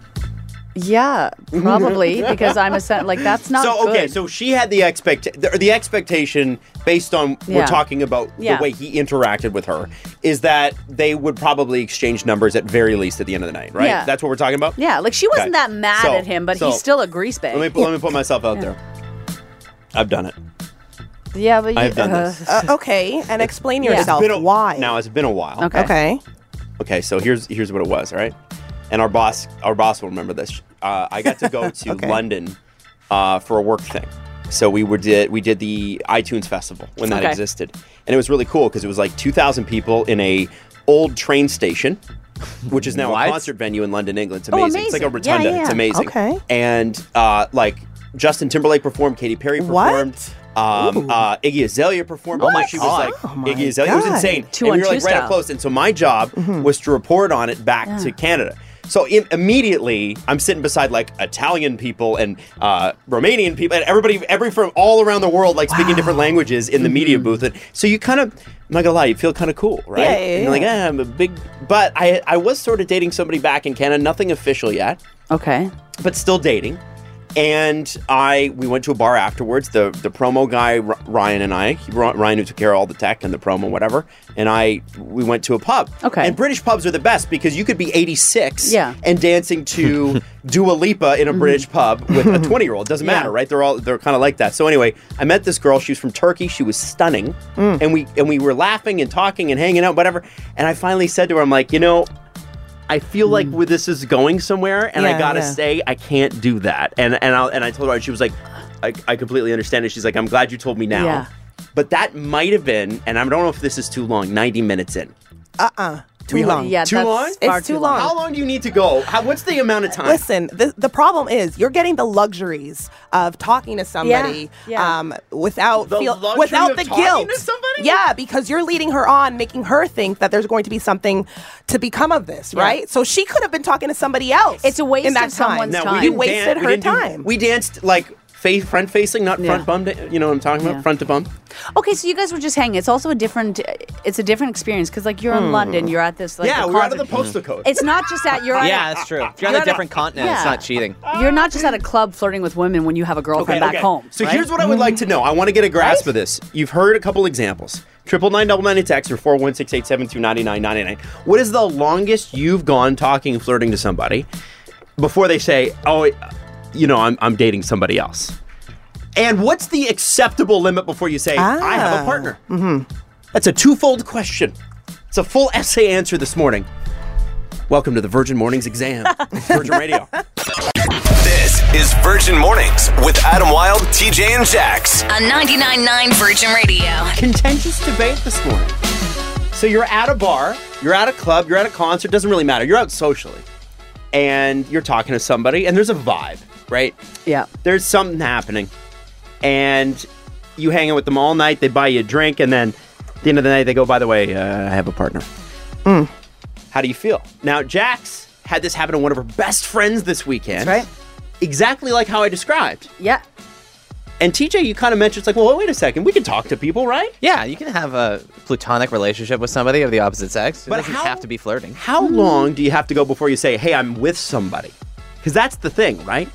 Yeah, probably because I'm that's not So okay, good. so she had the expectation based on we're talking about the way he interacted with her is that they would probably exchange numbers at very least at the end of the night, right? Yeah. That's what we're talking about. Yeah, like she wasn't Okay. that mad So- at him, but so- he's still a grease bag. Let me put myself out there. I've done it. Yeah, but I've done this. Okay, and explain Yeah. yourself. Why? Now it's been a while. Okay. Okay, so here's what it was, all right? And our boss will remember this. I got to go to London for a work thing. So we did the iTunes Festival when that existed. And it was really cool because it was like 2,000 people in a old train station, which is now a concert venue in London, England. It's amazing. It's like a amazing. Yeah, rotunda. yeah. It's amazing. Okay. And Justin Timberlake performed, Katy Perry performed. Iggy Azalea performed. Oh my She God. was like Iggy Azalea. It was God. insane. Two and on we were like two right up style. close. And so my job was to report on it back to Canada. So immediately, I'm sitting beside like Italian people and Romanian people and everybody from all around the world, like speaking different languages in the media booth. And so you kind of, I'm not gonna lie, you feel kind of cool, right? Yeah, And you're like, I'm a big, but I was sort of dating somebody back in Canada, nothing official yet, Okay. but still dating. And we went to a bar afterwards. The promo guy, Ryan and I, Ryan who took care of all the tech and the promo, whatever, and we went to a pub. Okay. And British pubs are the best because you could be 86 Yeah. and dancing to Dua Lipa in a British pub with a 20-year-old. Doesn't matter, right? They're kind of like that. So anyway, I met this girl. She was from Turkey. She was stunning. And we were laughing and talking and hanging out, whatever. And I finally said to her, I'm like, I feel like this is going somewhere, and I gotta say I can't do that. And I told her, and she was like, I completely understand it. She's like, I'm glad you told me now. Yeah. But that might have been, and I don't know if this is too long, 90 minutes in. Too long. Yeah, Too that's long? far It's too long. How long do you need to go? What's the amount of time? Listen, the problem is you're getting the luxuries of talking to somebody without The luxury without of the talking guilt. to somebody? Yeah, because you're leading her on, making her think that there's going to be something to become of this, right? So she could have been talking to somebody else. It's a waste in that of someone's time. time. You didn't wasted we her didn't do- time. we danced like front facing, not front bum. You know what I'm talking about? Yeah. Front to bum. Okay, so you guys were just hanging. It's also a different experience because like you're in London, you're at this like Yeah, a we're out of the concert. postal code. It's not just that you're Yeah, at that's true. If you're on a different continent, it's yeah. not cheating. you're not just at a club flirting with women when you have a girlfriend back home. So right? here's what I would like to know. I want to get a grasp of this. You've heard a couple examples. 999 text or 416-872-9999. What is the longest you've gone talking, flirting to somebody before they say, "Oh, you know, I'm dating somebody else"? And what's the acceptable limit before you say, "I have a partner"? Mm-hmm. That's a twofold question. It's a full essay answer this morning. Welcome to the Virgin Mornings exam. Virgin Radio. This is Virgin Mornings with Adam Wilde, TJ, and Jax. On 99.9 Virgin Radio. Contentious debate this morning. So you're at a bar, you're at a club, you're at a concert, doesn't really matter. You're out socially. And you're talking to somebody, and there's a vibe, right? Yeah. There's something happening. And you hang out with them all night, they buy you a drink, and then at the end of the night, they go, "By the way, I have a partner." How do you feel? Now, Jax had this happen to one of her best friends this weekend. That's right. Exactly like how I described. Yeah. And TJ, you kind of mentioned, it's like, well, wait a second, we can talk to people, right? Yeah, you can have a platonic relationship with somebody of the opposite sex. It But doesn't how- have to be flirting. How long do you have to go before you say, "Hey, I'm with somebody"? Because that's the thing, right?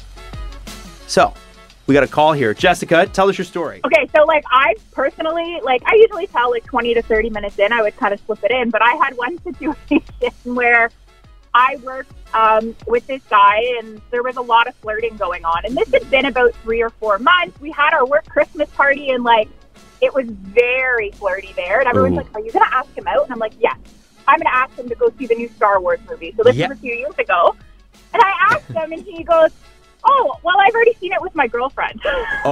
So, we got a call here. Jessica, tell us your story. Okay, so like I personally, like I usually tell like 20 to 30 minutes in, I would kind of slip it in. But I had one situation where I worked with this guy and there was a lot of flirting going on. And this had been about 3 or 4 months. We had our work Christmas party and like it was very flirty there. And everyone's like, "Are you going to ask him out?" And I'm like, "Yes, I'm going to ask him to go see the new Star Wars movie." So this was a few years ago. And I asked him and he goes, "Oh, well, I've already seen it with my girlfriend." That's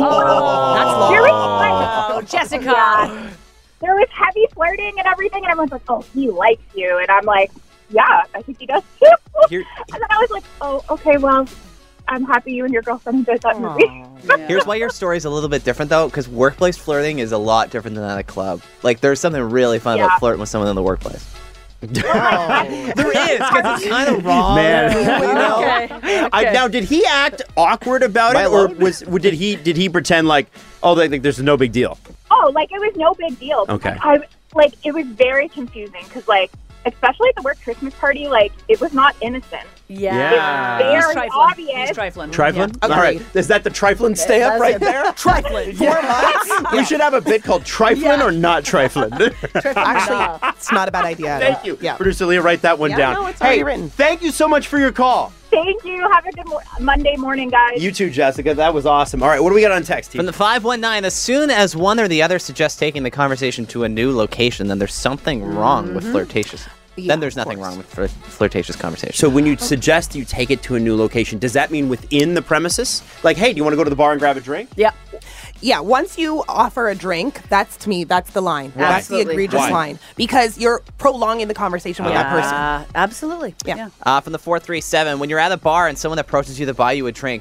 long. There was, Oh, Jessica. yeah, there was heavy flirting and everything, and everyone's like, "Oh, he likes you," and I'm like, "Yeah, I think he does too." Here- And then I was like, "Oh, okay, well, I'm happy you and your girlfriend enjoyed that movie." Here's why your story's a little bit different, though, because workplace flirting is a lot different than at a club. Like, there's something really fun about flirting with someone in the workplace. There is, because it's kind of wrong. Man. You know? Okay. Now, did he act awkward about it, or did he pretend like, "Oh, like there's no big deal"? Oh, like it was no big deal. Okay. Like it was very confusing because like, especially at the work Christmas party, like it was not innocent. Yeah. Very He's trifling. obvious. He's trifling. Trifling? Yeah. All right. Is that the trifling stay up right there? Trifling. 4 months? We should have a bit called trifling or not trifling. Actually, it's not a bad idea. Thank you. Yeah. Producer Leah, write that one Yeah, down. no, it's already hey, written. Thank you so much for your call. Thank you. Have a good Monday morning, guys. You too, Jessica. That was awesome. All right, what do we got on text? From the 519, as soon as one or the other suggests taking the conversation to a new location, then there's something wrong with flirtatious. Yeah, Then there's of nothing course. wrong with flirtatious conversation. So when you suggest you take it to a new location, does that mean within the premises? Like, hey, do you want to go to the bar and grab a drink? Yeah. Yeah, once you offer a drink, that's to me, that's the line. Why? That's the Absolutely. egregious Why? line. Because you're prolonging the conversation with that person. Absolutely. Yeah. From the 437, when you're at a bar and someone approaches you to buy you a drink,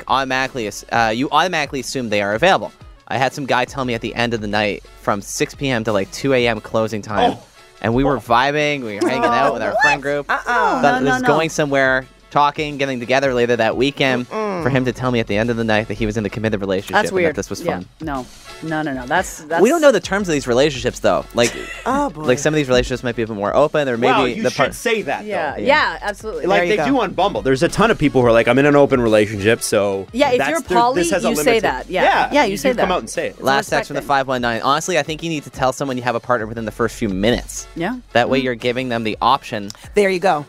you automatically assume they are available. I had some guy tell me at the end of the night from 6 p.m. to like 2 a.m. closing time. And we were vibing, we were hanging out with our friend group. Thought it was going somewhere, talking, getting together later that weekend. For him to tell me at the end of the night that he was in a committed relationship That's and weird. that this was Yeah. fun. No. That's We don't know the terms of these relationships, though. Like, Oh, boy. like some of these relationships might be a bit more open, or maybe Wow, you the should say that, Yeah. though. Yeah, absolutely. Like There they you go. do on Bumble. There's a ton of people who are like, I'm in an open relationship, so Yeah, if you're poly, this has a you say limited- that. Yeah. Yeah, you say come that. out and say it. Last text from the respecting. 519. Honestly, I think you need to tell someone you have a partner within the first few minutes. Yeah. That way you're giving them the option. There you go.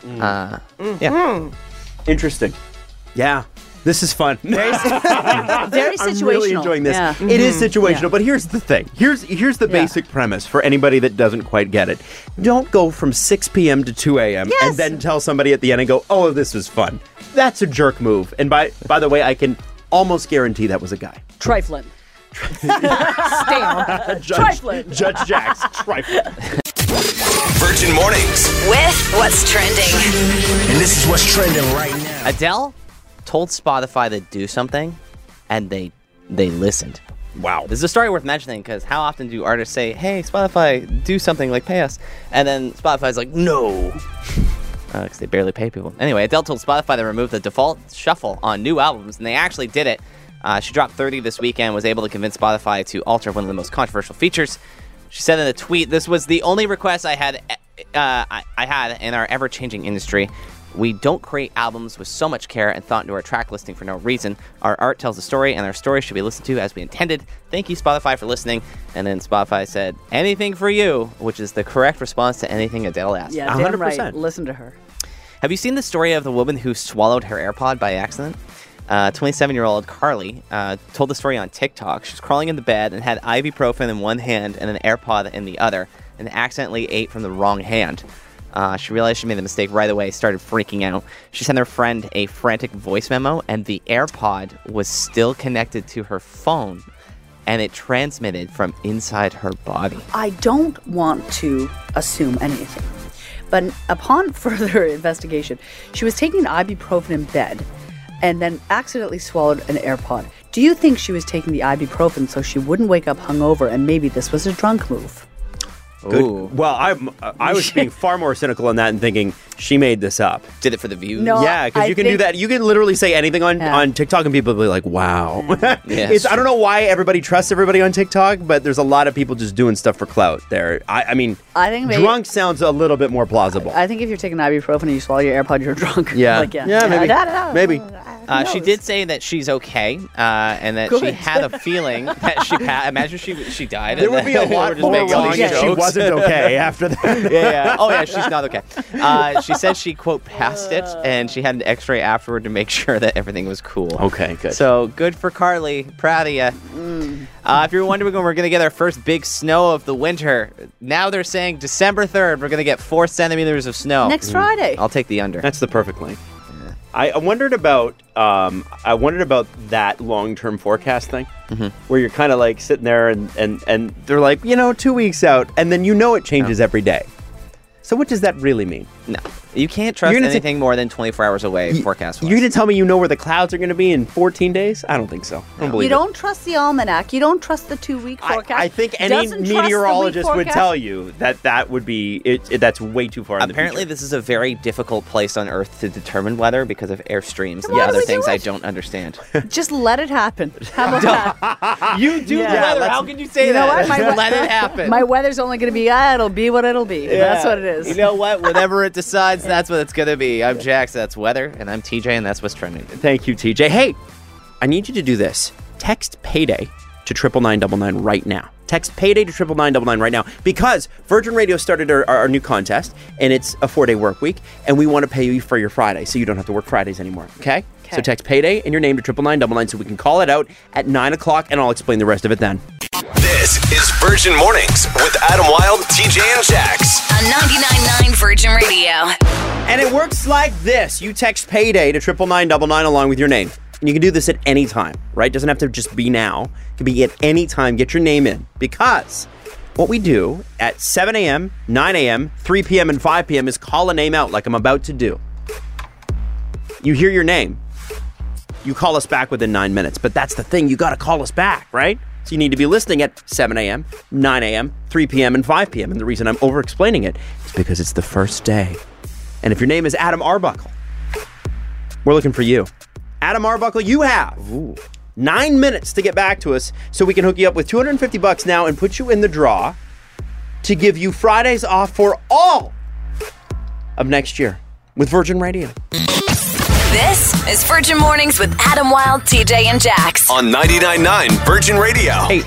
Yeah. Interesting. Yeah. This is fun. Very situational. I'm really enjoying this. Yeah. It is situational, Yeah. but here's the thing. Here's the basic premise for anybody that doesn't quite get it. Don't go from 6 p.m. to 2 a.m. Yes. and then tell somebody at the end and go, "Oh, this was fun." That's a jerk move. And by the way, I can almost guarantee that was a guy. Trifling. Judge Jax. Trifling. Virgin Mornings. With what's trending. And this is what's trending right now. Adele told Spotify to do something, and they listened. Wow. This is a story worth mentioning because how often do artists say, hey, Spotify, do something, like pay us? And then Spotify's like, no. Because they barely pay people. Anyway, Adele told Spotify to remove the default shuffle on new albums, and they actually did it. She dropped 30 this weekend, was able to convince Spotify to alter one of the most controversial features. She said in a tweet, this was the only request I had in our ever-changing industry. We don't create albums with so much care and thought into our track listing for no reason. Our art tells a story, and our story should be listened to as we intended. Thank you, Spotify, for listening. And then Spotify said, anything for you, which is the correct response to anything Adele asked. Yeah, damn right. Listen to her. Have you seen the story of the woman who swallowed her AirPod by accident? 27-year-old Carly told the story on TikTok. She was crawling in the bed and had ibuprofen in one hand and an AirPod in the other, and accidentally ate from the wrong hand. She realized she made the mistake right away, started freaking out. She sent her friend a frantic voice memo, and the AirPod was still connected to her phone, and it transmitted from inside her body. I don't want to assume anything, but upon further investigation, she was taking ibuprofen in bed and then accidentally swallowed an AirPod. Do you think she was taking the ibuprofen so she wouldn't wake up hungover and maybe this was a drunk move? Good. Well, I was being far more cynical on that and thinking she made this up. Did it for the views? No, yeah, because you can do that. You can literally say anything on TikTok and people will be like, wow. Yeah, I don't know why everybody trusts everybody on TikTok, but there's a lot of people just doing stuff for clout there. I mean, I think maybe, drunk sounds a little bit more plausible. I think if you're taking ibuprofen and you swallow your AirPod, you're drunk. Yeah. Maybe. She did say that she's okay, and that she had a feeling that she imagine she died. There would be a lot more wrong if she wasn't okay after that. Yeah. Oh, yeah, she's not okay. She said she, quote, passed it, and she had an x-ray afterward to make sure that everything was cool. Okay, good. So, good for Carly. Proud of you. If you're wondering when we're going to get our first big snow of the winter, now they're saying December 3rd, we're going to get 4 centimeters of snow. Next Friday. I'll take the under. That's the perfect length. I wondered about that long-term forecast thing, where you're kind of like sitting there and they're like, 2 weeks out, and then it changes every day. So what does that really mean? No, you can't trust anything more than 24 hours away forecast-wise. You're going to tell me you know where the clouds are going to be in 14 days? I don't think so. I don't believe You don't trust the almanac. You don't trust the 2-week forecast. I think any meteorologist would tell you that would be that's way too far in the future. Apparently, this is a very difficult place on Earth to determine weather because of airstreams and Why do other we do things I it? don't understand. Just let it happen. How about that? You do the weather. How can you say You know that? what? Let it happen. My weather's only going to be, it'll be what it'll be. Yeah. That's what it is. You know what? Whatever it decides, that's what it's going to be. I'm Jax, that's weather, and I'm TJ, and that's what's trending. Thank you, TJ. Hey, I need you to do this. Text payday to 99999 right now. Text payday to 99999 right now because Virgin Radio started our new contest, and it's a 4-day work week, and we want to pay you for your Friday, so you don't have to work Fridays anymore, okay? So text payday and your name to 99999 so we can call it out at 9 o'clock, and I'll explain the rest of it then. This is Virgin Mornings with Adam Wilde, TJ, and Jax. On 99.9 Virgin Radio. And it works like this. You text payday to 99999 along with your name. And you can do this at any time, right? It doesn't have to just be now. It can be at any time. Get your name in. Because what we do at 7 a.m., 9 a.m., 3 p.m., and 5 p.m. is call a name out like I'm about to do. You hear your name. You call us back within 9 minutes. But that's the thing. You got to call us back, right? So you need to be listening at 7 a.m., 9 a.m., 3 p.m., and 5 p.m. And the reason I'm over-explaining it is because it's the first day. And if your name is Adam Arbuckle, we're looking for you. Adam Arbuckle, you have 9 minutes to get back to us so we can hook you up with $250 now and put you in the draw to give you Fridays off for all of next year with Virgin Radio. This is Virgin Mornings with Adam Wilde, TJ, and Jax. On 99.9 Virgin Radio. Hey,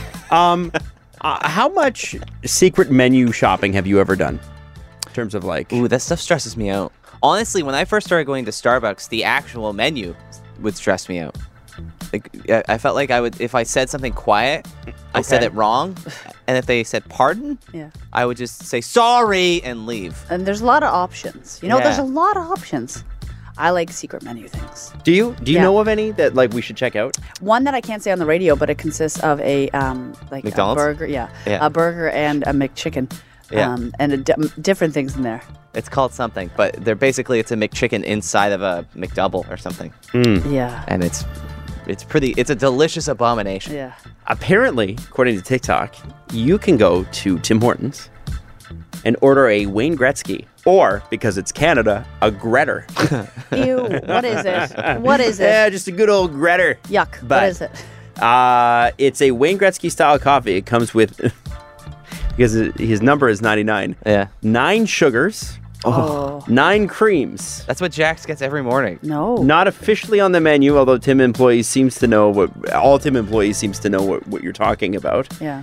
how much secret menu shopping have you ever done? In terms of like... Ooh, that stuff stresses me out. Honestly, when I first started going to Starbucks, the actual menu would stress me out. Like, I felt like I would, if I said something quiet, I said it wrong. And if they said pardon, I would just say sorry and leave. And there's a lot of options. There's a lot of options. I like secret menu things. Do you know of any that like we should check out? One that I can't say on the radio, but it consists of a McDonald's? a burger, a burger and a McChicken. Yeah. and different things in there. It's called something, but it's a McChicken inside of a McDouble or something. Yeah. And it's a delicious abomination. Yeah. Apparently, according to TikTok, you can go to Tim Hortons and order a Wayne Gretzky, or, because it's Canada, a Gretter. Ew. What is it? What is it? Yeah, just a good old Gretter. Yuck. But, what is it? It's a Wayne Gretzky style coffee. It comes with, because his number is 99. Yeah. 9 sugars. Oh. 9 creams. That's what Jax gets every morning. No. Not officially on the menu, although all Tim employees seems to know what you're talking about. Yeah.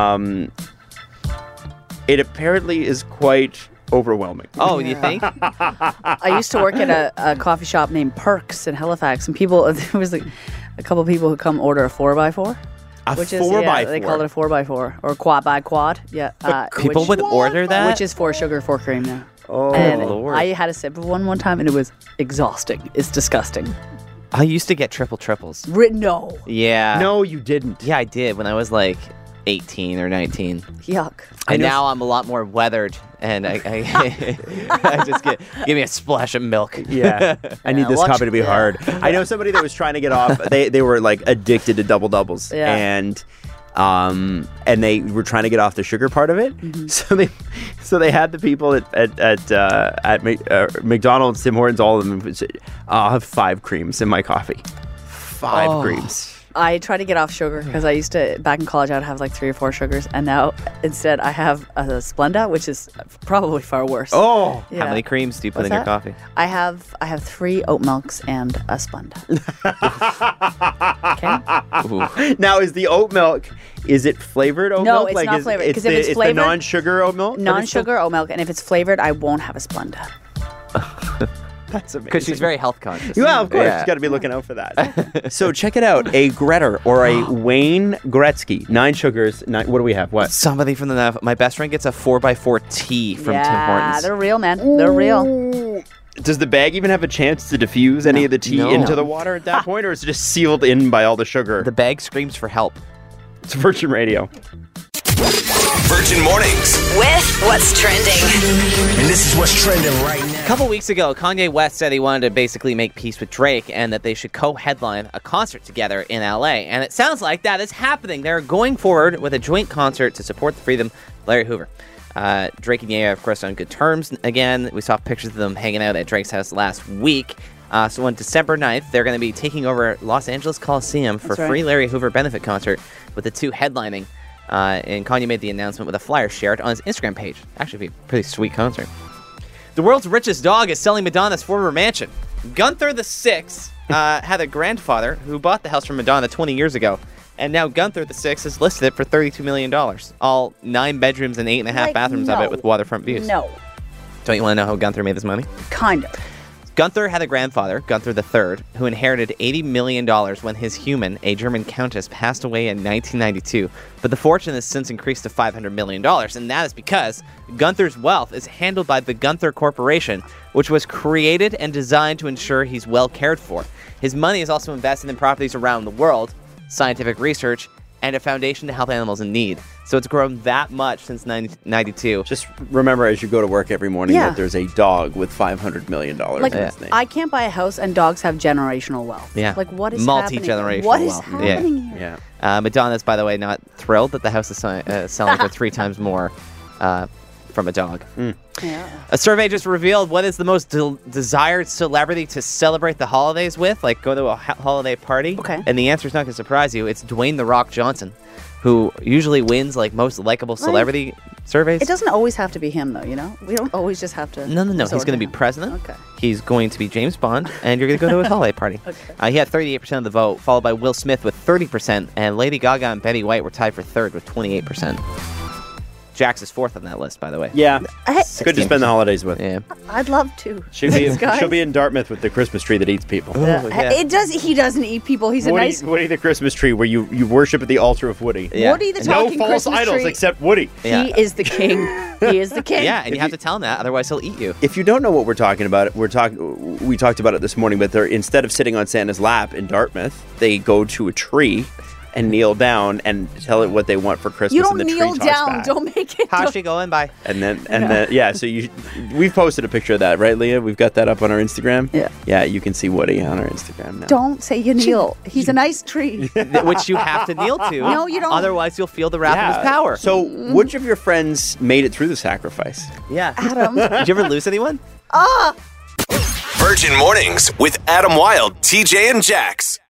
It apparently is quite overwhelming. Oh, you think? I used to work at a coffee shop named Perks in Halifax, and there was like a couple of people who come order a 4x4. Which is 4x4. They call it a 4x4 or quad by quad. Yeah. People would order that? Which is 4 sugar, 4 cream now. Oh, and Lord. I had a sip of one time, and it was exhausting. It's disgusting. I used to get triples. No. Yeah. No, you didn't. Yeah, I did when I was like 18 or 19. Yuck. And now I'm a lot more weathered, and I just give me a splash of milk. Yeah, I need this coffee to be hard. I know somebody that was trying to get off. They were like addicted to double doubles, and they were trying to get off the sugar part of it. Mm-hmm. So they had the people at McDonald's, Tim Hortons, all of them said, "I'll have 5 creams in my coffee." 5 creams. I try to get off sugar because I used to, back in college, I'd have like 3 or 4 sugars. And now instead I have a Splenda, which is probably far worse. Oh, yeah. How many creams do you put in your coffee? I have 3 oat milks and a Splenda. Okay. Now, is the oat milk, is it flavored oat milk? No, it's not flavored. Because if it's flavored, the non-sugar oat milk? Non-sugar oat milk. And if it's flavored, I won't have a Splenda. That's amazing. Because she's very health conscious. Well, of course. She's got to be looking out for that. So check it out. A Gretter or a Wayne Gretzky. 9 sugars. What do we have? What? Somebody from my best friend gets a 4x4 tea from Tim Hortons. Yeah, they're real, man. They're real. Does the bag even have a chance to diffuse any of the tea into the water at that point, or is it just sealed in by all the sugar? The bag screams for help. It's Virgin Radio. Virgin Mornings. With what's trending. And this is what's trending right now. A couple weeks ago, Kanye West said he wanted to basically make peace with Drake and that they should co-headline a concert together in LA. And it sounds like that is happening. They're going forward with a joint concert to support the freedom of Larry Hoover. Drake and Ye are, of course, on good terms again. We saw pictures of them hanging out at Drake's house last week. So on December 9th, they're going to be taking over Los Angeles Coliseum for a free Larry Hoover benefit concert with the two headlining. And Kanye made the announcement with a flyer shared on his Instagram page. Actually, be a pretty sweet concert. The world's richest dog is selling Madonna's former mansion. Gunther VI had a grandfather who bought the house from Madonna 20 years ago. And now Gunther VI has listed it for $32 million. All 9 bedrooms and 8.5 bathrooms of it with waterfront views. No. Don't you want to know how Gunther made this money? Kind of. Gunther had a grandfather, Gunther III, who inherited $80 million when his human, a German countess, passed away in 1992. But the fortune has since increased to $500 million, and that is because Gunther's wealth is handled by the Gunther Corporation, which was created and designed to ensure he's well cared for. His money is also invested in properties around the world, scientific research, and a foundation to help animals in need. So it's grown that much since 1992. Just remember as you go to work every morning that there's a dog with $500 million in its name. I can't buy a house and dogs have generational wealth. Yeah. Like, what is multi-generational happening? What is wealth. happening here? Yeah. Madonna's, by the way, not thrilled that the house is selling for 3 times more from a dog. Yeah. A survey just revealed what is the most desired celebrity to celebrate the holidays with, like go to a holiday party. Okay. And the answer's not going to surprise you. It's Dwayne "The Rock" Johnson, who usually wins like most likable celebrity surveys. It doesn't always have to be him, though, you know? We don't always just have to... No. He's going to be president. Okay. He's going to be James Bond, and you're going to go to his holiday party. Okay. He had 38% of the vote, followed by Will Smith with 30%, and Lady Gaga and Betty White were tied for third with 28%. Jax is fourth on that list, by the way. Yeah. Good to spend the holidays with. Yeah. I'd love to. She'll be in Dartmouth with the Christmas tree that eats people. Yeah. He doesn't eat people. He's Woody, Woody the Christmas tree, where you worship at the altar of Woody. Yeah. Woody the talking no false Christmas idols tree. except Woody. Yeah. He is the king. He is the king. Yeah, and you have to tell him that, otherwise he'll eat you. If you don't know what we're talking about, we talked about it this morning, but instead of sitting on Santa's lap in Dartmouth, they go to a tree and kneel down and tell it what they want for Christmas. You don't and the kneel tree talks down. back. Don't make it. How's she going? Bye. And then, so we've posted a picture of that, right, Leah? We've got that up on our Instagram. Yeah. Yeah, you can see Woody on our Instagram now. Don't say you kneel. He's a nice tree. Which you have to kneel to. No, you don't. Otherwise, you'll feel the wrath of his power. So, which of your friends made it through the sacrifice? Yeah. Adam. Did you ever lose anyone? Virgin Mornings with Adam Wilde, TJ, and Jax.